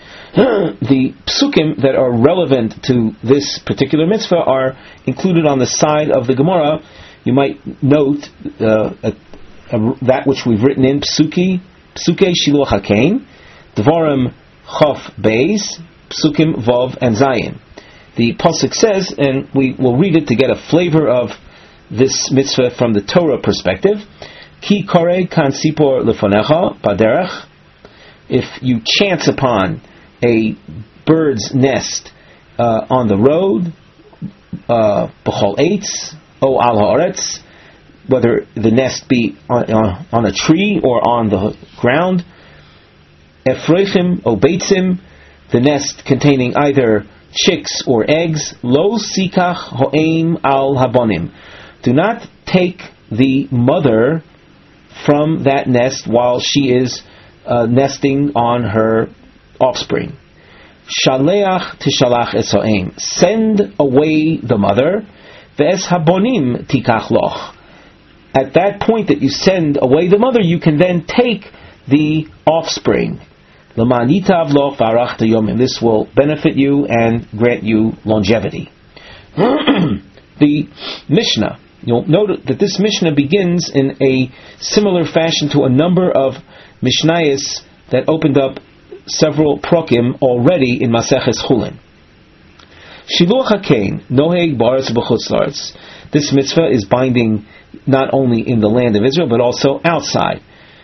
A: The psukim that are relevant to this particular mitzvah are included on the side of the Gemara. You might note uh, a, a, that which we've written in Psuki, Psuke Shiluach HaKein, Dvarim Chof Beis, Psukim Vav and Zayin. The pasuk says, and we will read it to get a flavor of this mitzvah from the Torah perspective. Ki korei kan sipor lefonecha baderech. If you chance upon a bird's nest uh, on the road, b'chol eitz o al haaretz, whether the nest be on, on, on a tree or on the ground, efreichim o beitzim, the nest containing either chicks or eggs, lo sikach ho'eim al habonim, do not take the mother from that nest while she is uh, nesting on her offspring. Shaleach tishalach es ho'eim, send away the mother. Ve'es habonim tikach loch. At that point that you send away the mother, you can then take the offspring. L'manitav loch v'arachta yomim. This will benefit you and grant you longevity. The Mishnah, you'll note that this Mishnah begins in a similar fashion to a number of Mishnayos that opened up several prokim already in Maseches Chulin. Shiluach HaKein noheg ba'aretz b'chutz la'aretz. This mitzvah is binding not only in the land of Israel but also outside.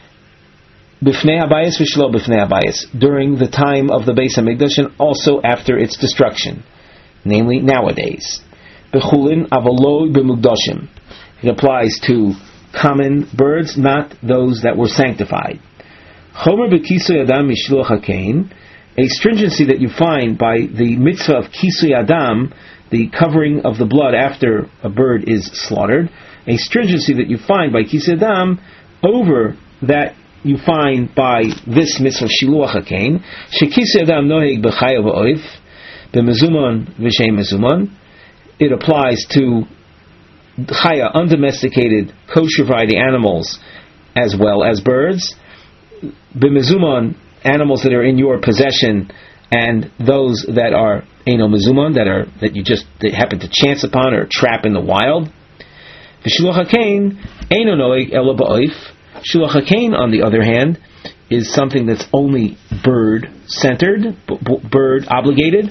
A: B'fnei habayis v'shelo b'fnei habayis, during the time of the Beis Hamikdash and also after its destruction, namely nowadays. B'chulin avaloi b'mukdashim. It applies to common birds, not those that were sanctified. Chomer b'kisui adam mishluach hakein, a stringency that you find by the mitzvah of kisui adam, the covering of the blood after a bird is slaughtered, a stringency that you find by kisui adam over that you find by this mitzvah of shiluach hakein, shekisui adam noheg b'chayav ha'oif, b'mezumon v'shem mezumon. It applies to chaya, undomesticated, kosher variety animals, as well as birds. B'mezumon, animals that are in your possession, and those that are eino mezumon, that are that you just that happen to chance upon or trap in the wild. V'shiluach hakein eino noeg elo ba'oif. Shiluach hakein, on the other hand, is something that's only bird centered, bird obligated.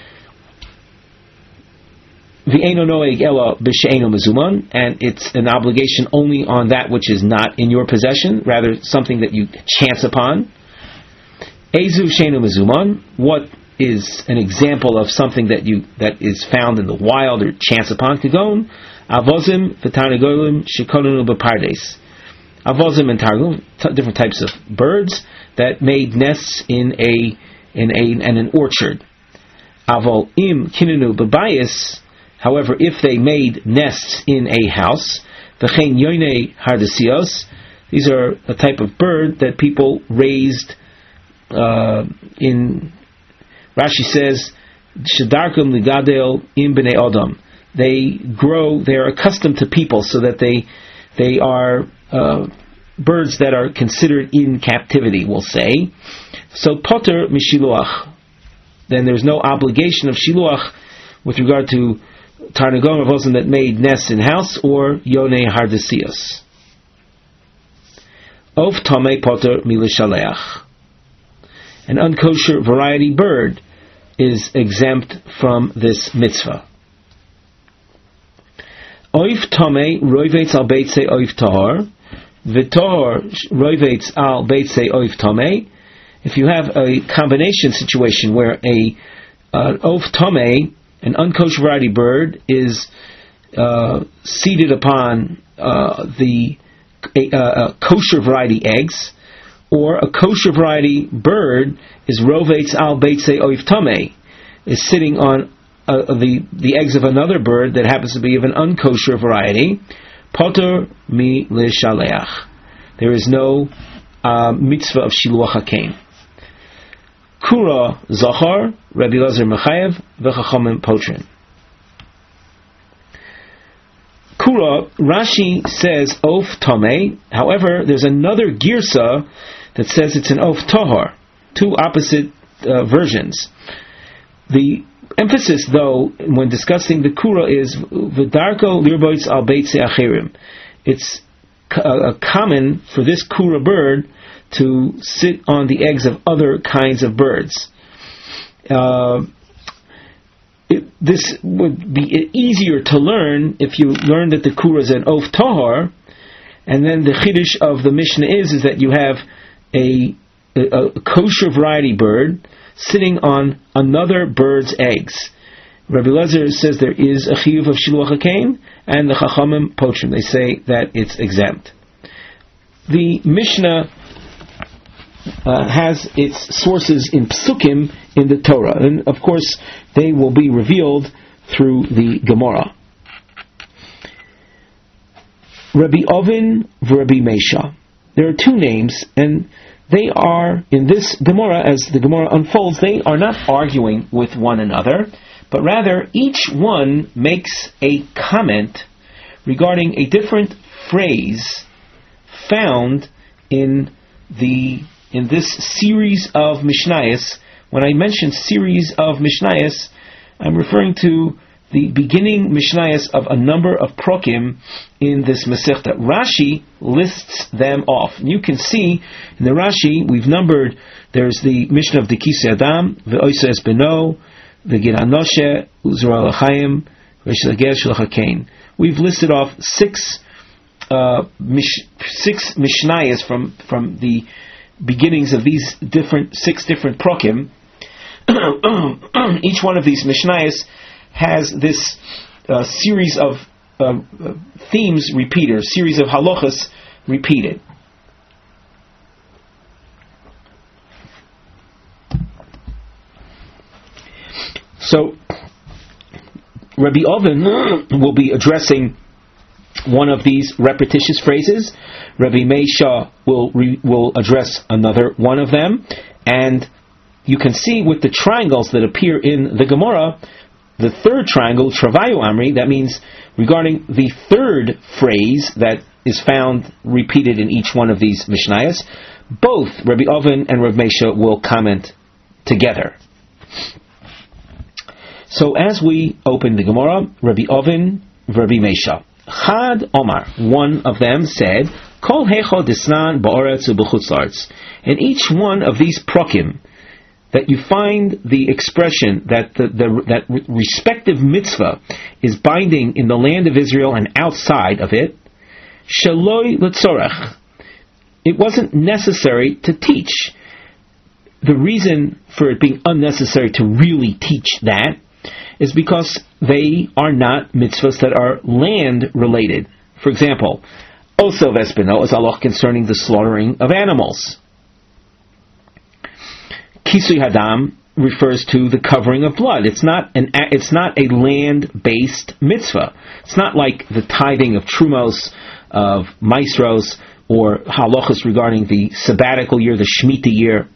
A: V'eino noeg elo b'she'eino mezumon, and it's an obligation only on that which is not in your possession, rather something that you chance upon. Ezu she'eino mezumon, what is an example of something that you that is found in the wild or chance upon? Kagon avozim v'tarnagolim shekonunu b'pardes. Avozim and targum, t- different types of birds that made nests in a in a in an orchard. Avol im kinunu b'bayis. However, if they made nests in a house, v'chein yoinei hardesios, these are a type of bird that people raised uh, in. Rashi says, "Shedarkum ligadel im bnei adam." They grow; they are accustomed to people, so that they they are uh, birds that are considered in captivity. We'll say so. Poter mishiluach. Then there's no obligation of shiluach with regard to Tarnagom of Ozen that made nests in house, or Yonei Hardesios. Of Tomei Potter Milishaleach. An unkosher variety bird is exempt from this mitzvah. Oif Tomei Roivetz al Beitze Oif Tahor. V'Tahor Roivetz al Beitze Oif Tomei. If you have a combination situation where a uh, Oif Tomei, an unkosher variety bird, is uh, seated upon uh, the uh, uh, kosher variety eggs, or a kosher variety bird is rovetz al beitze oif tamei, is sitting on uh, the the eggs of another bird that happens to be of an unkosher variety. Poter mi l'shaleach. There is no uh, mitzvah of shiluach hakein. Kura Zachar, Rabbi Lazar Mechayev, V'chachamim Potrin. Kura, Rashi says Of Tomei. However, there's another Girsa that says it's an Of Tohar. Two opposite uh, versions. The emphasis, though, when discussing the Kura is V'darko lirboitz al beitze acherim. It's uh, common for this Kura bird to sit on the eggs of other kinds of birds. Uh, it, this would be easier to learn if you learn that the Kura is an Of Tohar, and then the Chiddush of the Mishnah is, is that you have a, a, a kosher variety bird sitting on another bird's eggs. Rabbi Lezer says there is a chiyuv of shiluach hakein, and the Chachamim pochim. They say that it's exempt. The Mishnah uh, has its sources in psukim in the Torah, and of course they will be revealed through the Gemara. Rabbi Ovin v'Rabbi Meisha. There are two names, and they are, in this Gemara, as the Gemara unfolds, they are not arguing with one another, but rather each one makes a comment regarding a different phrase found in the in this series of Mishnayos. When I mention series of Mishnayos, I'm referring to the beginning Mishnayos of a number of prokim in this Masechta. Rashi lists them off. And you can see in the Rashi, we've numbered, there's the Mishnah of Dekisi Adam, Ve'oisa Es Beno, Ve'gid Anoshe, Uzra L'chaim, Ve'shilageh Shilachakain. We've listed off six uh, mish, six Mishnayos from, from the beginnings of these different six different prokim. Each one of these Mishnayos has this uh, series of uh, uh, themes repeated, series of halachas repeated. So, Rabbi Ovin will be addressing one of these repetitious phrases. Rabbi Meisha will re- will address another one of them, and you can see with the triangles that appear in the Gemara, the third triangle, Travayu Amri, that means regarding the third phrase that is found repeated in each one of these Mishnayos, both Rabbi Ovin and Rabbi Meisha will comment together. So as we open the Gemara, Rabbi Ovin, Rabbi Meisha. Chad Omar, one of them said, Kol hecho disnan ba'oretz u'b'chutzlartz. In each one of these prokim, that you find the expression that the, the that respective mitzvah is binding in the land of Israel and outside of it, shaloi l'tzorech. It wasn't necessary to teach. The reason for it being unnecessary to really teach that is because they are not mitzvahs that are land related. For example, Oso Vespino is a law concerning the slaughtering of animals. Kisui Hadam refers to the covering of blood. It's not an it's not a land-based mitzvah. It's not like the tithing of trumos, of maisros, or halachos regarding the sabbatical year, the Shemitah year.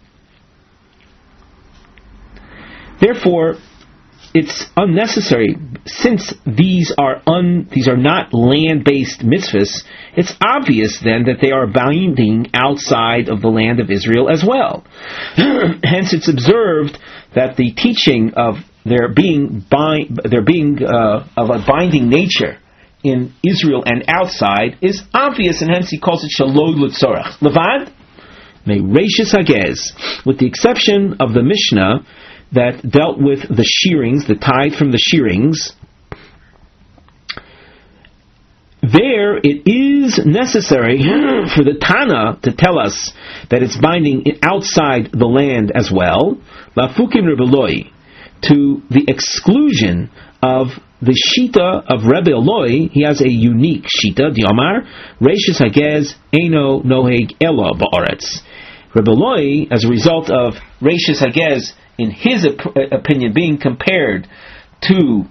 A: Therefore, it's unnecessary, since these are un, these are not land-based mitzvahs. It's obvious then that they are binding outside of the land of Israel as well. Hence, it's observed that the teaching of their being bind, their being uh, of a binding nature in Israel and outside is obvious, and hence he calls it shaloi l'tzorach. Levad me reishis hagez, with the exception of the Mishnah that dealt with the shearings, the tithe from the shearings. There it is necessary for the Tana to tell us that it's binding outside the land as well, Lafukim Rebeloi, to the exclusion of the Shita of Rebbe Eloi. He has a unique Shita, the Omar, Reishis Hagez, Eino Noheg Elo Ba'aretz. Rebbe Eloi, as a result of Reishis Hagez, in his op- opinion, being compared to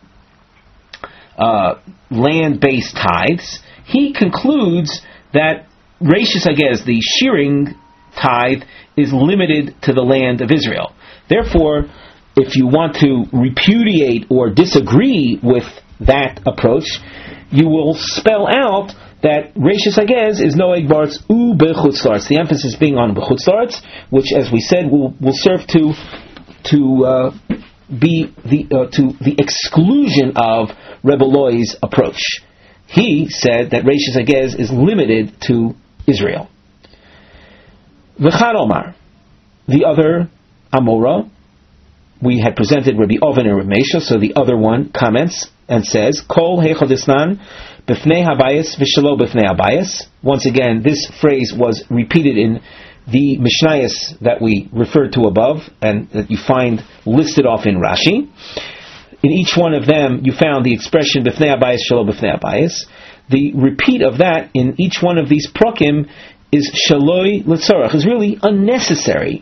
A: uh, land-based tithes, he concludes that Reishis Hagez, the shearing tithe, is limited to the land of Israel. Therefore, if you want to repudiate or disagree with that approach, you will spell out that Reishis Hagez is Noeg Bartz U Bechutz La'aretz. The emphasis being on Bechutz La'aretz, which, as we said, will will serve to to uh, be the uh, to the exclusion of Rebbe Loi's approach. He said that Reishis Hagez is limited to Israel. V'chad Omar, the other Amora, we had presented Rabbi Oven and Rabbi Meisha, so the other one comments and says, Kol Heichodisnan B'fnei Habayis V'shelo B'fnei Habayis. Once again, this phrase was repeated in the Mishnayos that we referred to above and that you find listed off in Rashi. In each one of them, you found the expression B'fnei Habayis Shelo B'fnei Habayis. The repeat of that in each one of these prokim is Shaloi L'tzorach, is really unnecessary.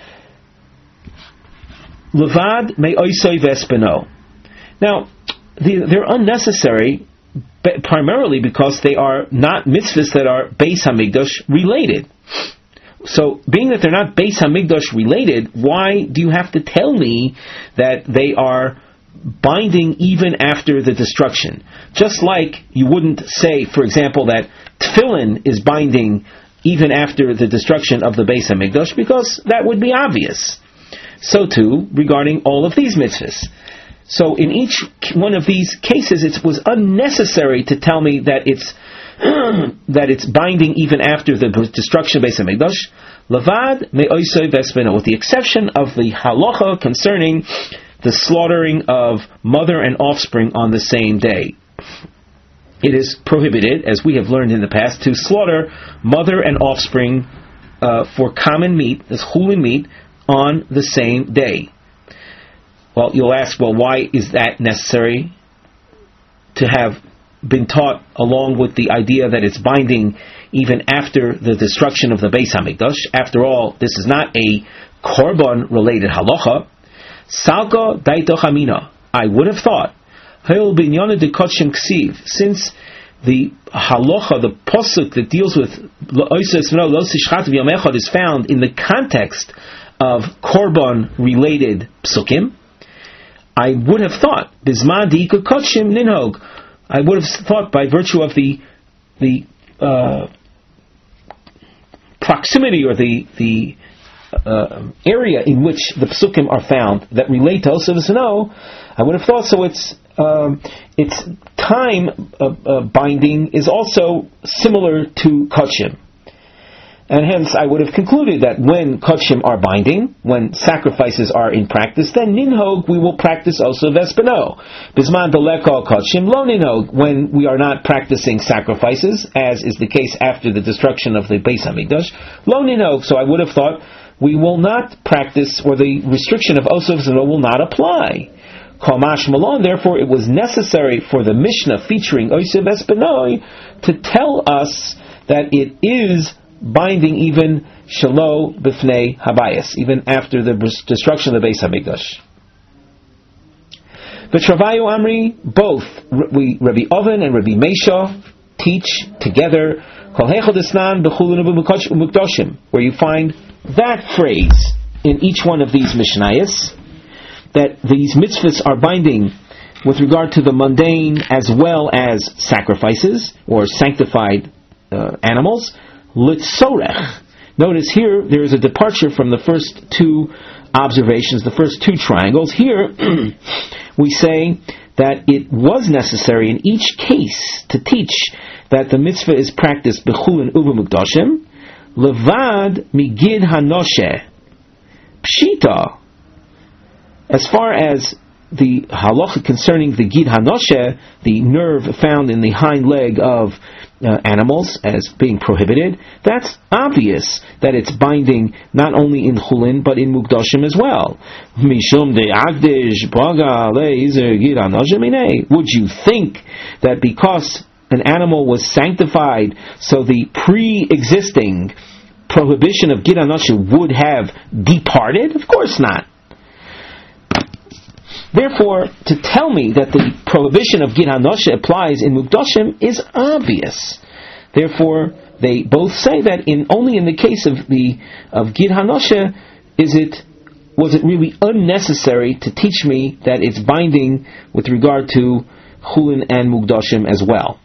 A: Levad me'oisoi vespeno. Now, the, they're unnecessary primarily because they are not mitzvahs that are Beis Hamikdash related. So, being that they're not Beis Hamikdash related, why do you have to tell me that they are binding even after the destruction? Just like you wouldn't say, for example, that tefillin is binding even after the destruction of the Beis Hamikdash, because that would be obvious. So too, regarding all of these mitzvahs. So in each one of these cases, it was unnecessary to tell me that it's that it's binding even after the destruction of Beis Hamikdash. Levad me'oisoi vespeno, with the exception of the halacha concerning the slaughtering of mother and offspring on the same day. It is prohibited, as we have learned in the past, to slaughter mother and offspring uh, for common meat, this chulin meat, on the same day. Well, you'll ask, well, why is that necessary to have been taught along with the idea that it's binding even after the destruction of the Beis Hamikdash? After all, this is not a korban-related halacha. Salka daito chamina. I would have thought, since the halacha, the posuk that deals with is found in the context of korban-related psukim, I would have thought bisman diika kotshim ninhog. I would have thought by virtue of the the uh, proximity or the the uh, area in which the psukim are found that relate to Osir V'Seno, I would have thought so. It's um, its time uh, uh, binding is also similar to kotshim. And hence, I would have concluded that when kotshim are binding, when sacrifices are in practice, then ninhog, we will practice also vespeno. Bisman deleko kotshim lo ninhog, when we are not practicing sacrifices, as is the case after the destruction of the Beis Hamikdash, lo ninhog. So I would have thought we will not practice, or the restriction of osir v'seno will not apply. Kamash malon, therefore, it was necessary for the Mishnah featuring osir v'spenoi to tell us that it is binding even shelo b'fnei habayis, even after the destruction of the Beis Hamikdash. But Travayu Amri, both we, Rabbi Oven and Rabbi Meisha teach together, where you find that phrase in each one of these Mishnayos, that these mitzvahs are binding with regard to the mundane as well as sacrifices or sanctified uh, animals. Litzorech. Notice here there is a departure from the first two observations, the first two triangles. Here we say that it was necessary in each case to teach that the mitzvah is practiced b'chulin u'b'mukdashim levad migid hanoshe pshita. As far as the halacha concerning the gid hanoshe, the nerve found in the hind leg of Uh, animals as being prohibited, that's obvious that it's binding not only in chulin but in mukdashim as well. Would you think that because an animal was sanctified, so the pre-existing prohibition of gid hanoshe would have departed? Of course not. Therefore, to tell me that the prohibition of gid hanoshe applies in mukdashim is obvious. Therefore, they both say that in only in the case of the of gid hanoshe is it was it really unnecessary to teach me that it's binding with regard to Chulin and Mukdashim as well.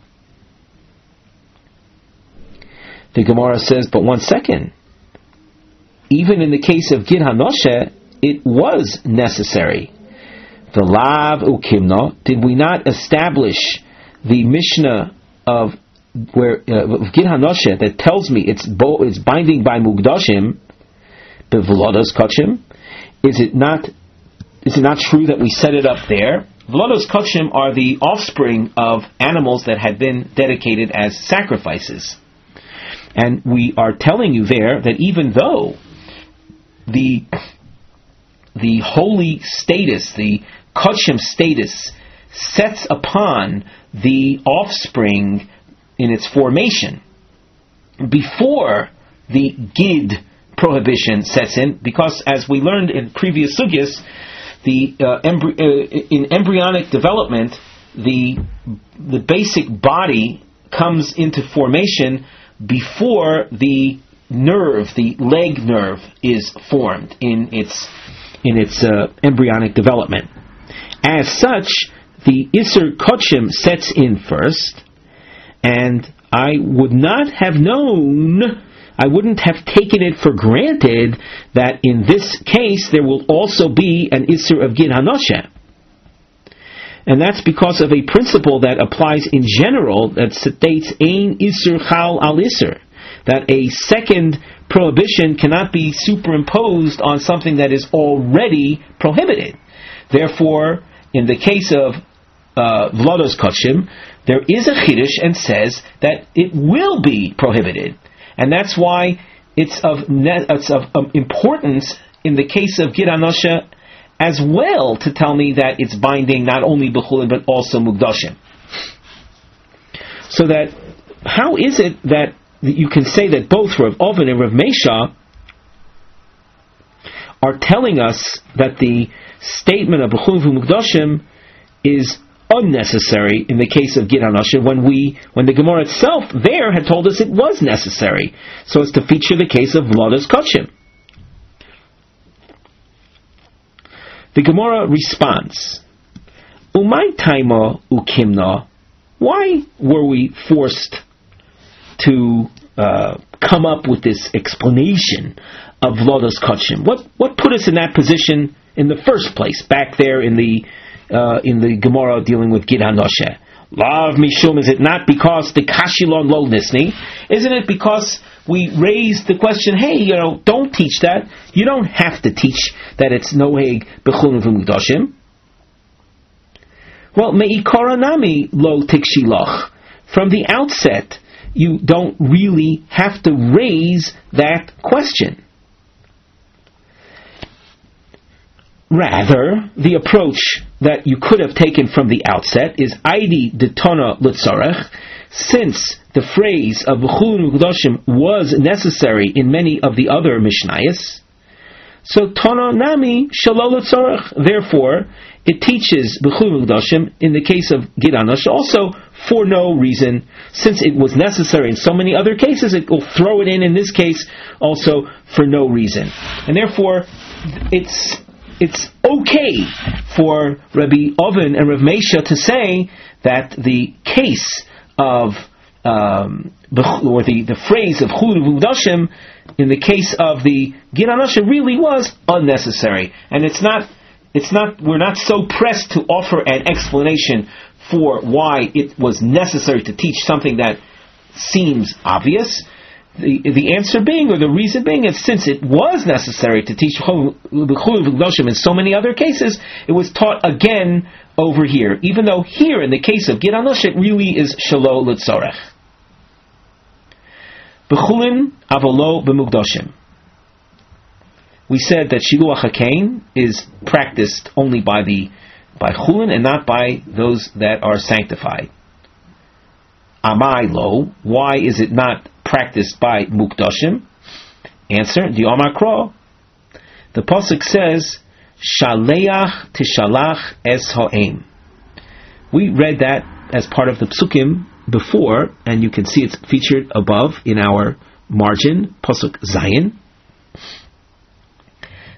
A: The Gemara says, but one second. Even in the case of Gid HaNosheh, it was necessary. The Lav Ukimna, did we not establish the Mishnah of where uh, of Gid HaNosheh that tells me it's bo- it's binding by Mukdashim, B'Vlodos Kachim? Is it not? Is it not true that we set it up there? Vlodos Kachim are the offspring of animals that had been dedicated as sacrifices. And we are telling you there that even though the the holy status, the Kachim status, sets upon the offspring in its formation, before the Gid prohibition sets in, because as we learned in previous sugyas, the uh, embry- uh, in embryonic development, the the basic body comes into formation before the nerve, the leg nerve, is formed in its in its uh, embryonic development. As such, the Isser Kachim sets in first, and I would not have known, I wouldn't have taken it for granted that in this case there will also be an Isser of Gid HaNosheh. And that's because of a principle that applies in general that states Ein Isser Chal Al Isser, that a second prohibition cannot be superimposed on something that is already prohibited. Therefore, in the case of uh, Vlodos Kachim, there is a chiddush and says that it will be prohibited. And that's why it's of, ne- it's of um, importance in the case of Gid HaNosheh as well to tell me that it's binding not only B'chulin but also Mukdashim. So that, how is it that you can say that both Rav Oven and Rav Meisha are telling us that the statement of B'chulin v'Mukdashim is unnecessary in the case of Gid HaNosheh when we, when the Gemara itself there had told us it was necessary, so as to feature the case of Vlodos Kachim? The Gemara responds, Umay Taima Ukimna, why were we forced to uh, come up with this explanation of Vlodos Kachim? What what put us in that position in the first place, back there in the uh, in the Gemara dealing with Gid HaNosheh? Lav Mishum, is it not because the Kashilon Lo Nisni? Isn't it because we raised the question, hey, you know, don't teach that. You don't have to teach that it's Noheg B'chulin v'Mukdashim. Well, Me'ikara Nami Lo Tikshilach. From the outset, you don't really have to raise that question. Rather, the approach that you could have taken from the outset is Aidi Detona Litzarech, since the phrase of B'chulin v'Mukdashim was necessary in many of the other Mishnayos, so Tana Nami Shalo Litzarech, therefore, it teaches B'chulin v'Mukdashim in the case of Gid HaNosheh also for no reason. Since it was necessary in so many other cases, it will throw it in in this case also for no reason. And therefore, it's it's okay for Rabbi Oven and Rav Meisha to say that the case of um, or the, the phrase of Chulin v'Mukdashim in the case of the Gid HaNosheh really was unnecessary, and it's not it's not we're not so pressed to offer an explanation for why it was necessary to teach something that seems obvious. The, the answer being, or the reason being, is since it was necessary to teach Chulin v'Mukdashim in so many other cases, it was taught again over here. Even though here, in the case of Gid HaNosheh, it really is Shalo L'Tzorech. B'chulin avolo b'Mukdashim. We said that Shiluach HaKain is practiced only by the by Chulin and not by those that are sanctified. Amai lo, why is it not practiced by Mukdashim? Answer, the Omar Kro. The Pasuk says, Shaleach tishalach es ha'em. We read that as part of the Psukim before, and you can see it's featured above in our margin, Pasuk Zayin.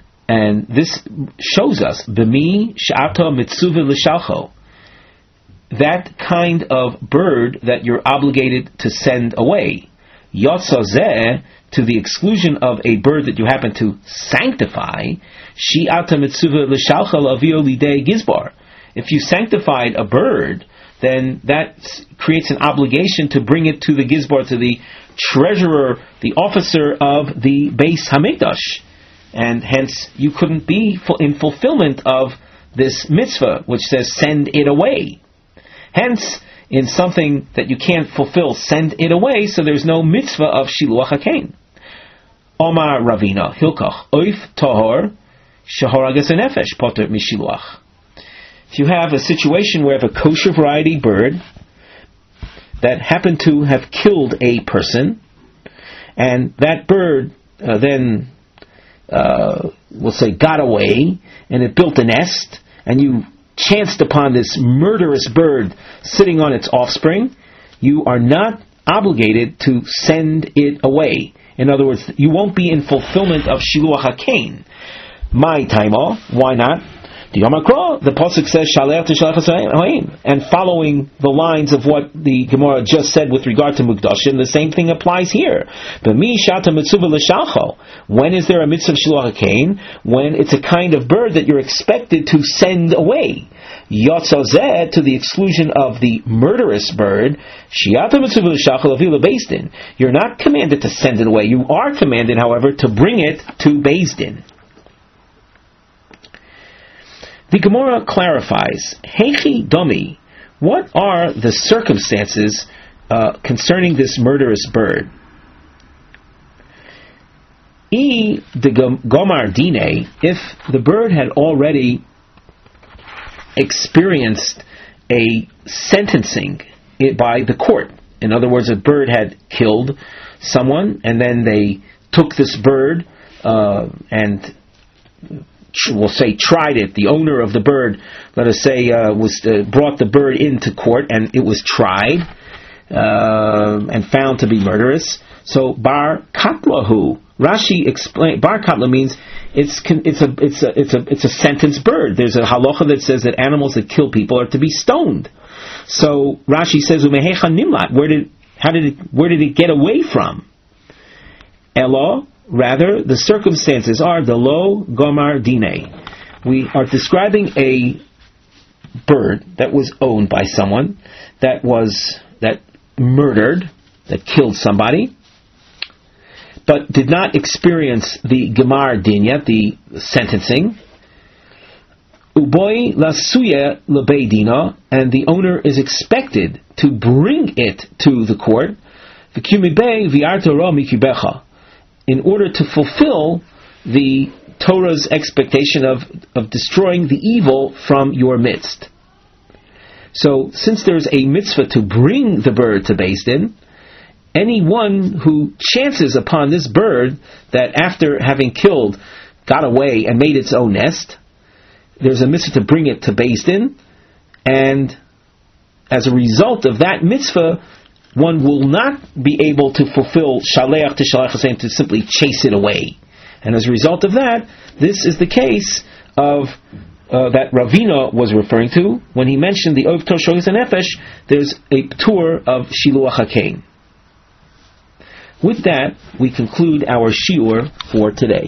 A: And this shows us, B'mi sh'ata mitzuva l'shalcho. that kind of bird that you're obligated to send away. Yotza zeh, to the exclusion of a bird that you happen to sanctify. Shi'ata mitzvah l'shalcha l'avio lidei gizbar. If you sanctified a bird, then that creates an obligation to bring it to the gizbar, to the treasurer, the officer of the Beis Hamikdash. And hence, you couldn't be in fulfillment of this mitzvah, which says, send it away. Hence, in something that you can't fulfill, send it away, so there's no mitzvah of Shiluach HaKain. Omar Ravina, Hilkach, Oif Tahor, Shahor Agas Nefesh, Poter Mishiluach. If you have a situation where you have a kosher variety bird that happened to have killed a person, and that bird uh, then, uh, we'll say, got away, and it built a nest, and you chanced upon this murderous bird sitting on its offspring, you are not obligated to send it away. In other words, you won't be in fulfillment of Shiluach HaKain. My time off, why not? The pasuk says, and following the lines of what the Gemara just said with regard to Mukdashim, the same thing applies here. When is there a mitzvah of Shiluach HaKain? When it's a kind of bird that you're expected to send away. Yotzazeh, to the exclusion of the murderous bird. You're not commanded to send it away. You are commanded, however, to bring it to Beis Din. The Gemara clarifies, Heichi Domi, what are the circumstances uh, concerning this murderous bird? E de Gomar Dine, if the bird had already experienced a sentencing by the court. In other words, a bird had killed someone, and then they took this bird uh, and we'll say tried it. The owner of the bird, let us say, uh, was uh, brought the bird into court, and it was tried uh, and found to be murderous. So bar katlahu, Rashi explain. Bar katla means it's it's a it's a it's a it's a sentenced bird. There's a halacha that says that animals that kill people are to be stoned. So Rashi says umehecha nimlat. Where did how did it where did it get away from? Elo. Rather, the circumstances are the lo gomar dine. We are describing a bird that was owned by someone, that was that murdered, that killed somebody, but did not experience the gemar din yet, the sentencing. Uboy lasuye lebeidina, and the owner is expected to bring it to the court. V'kimibei v'arto ro mikibecha, in order to fulfill the Torah's expectation of, of destroying the evil from your midst. So, since there's a mitzvah to bring the bird to Beis Din, anyone who chances upon this bird that after having killed got away and made its own nest, there's a mitzvah to bring it to Beis Din, and as a result of that mitzvah, one will not be able to fulfill Shaleach to Shalach HaSeim, to simply chase it away. And as a result of that, this is the case of uh, that Ravina was referring to when he mentioned the Oiv Tosh Shogis Nefesh. There's a tour of Shiluach HaKain. With that, we conclude our shiur for today.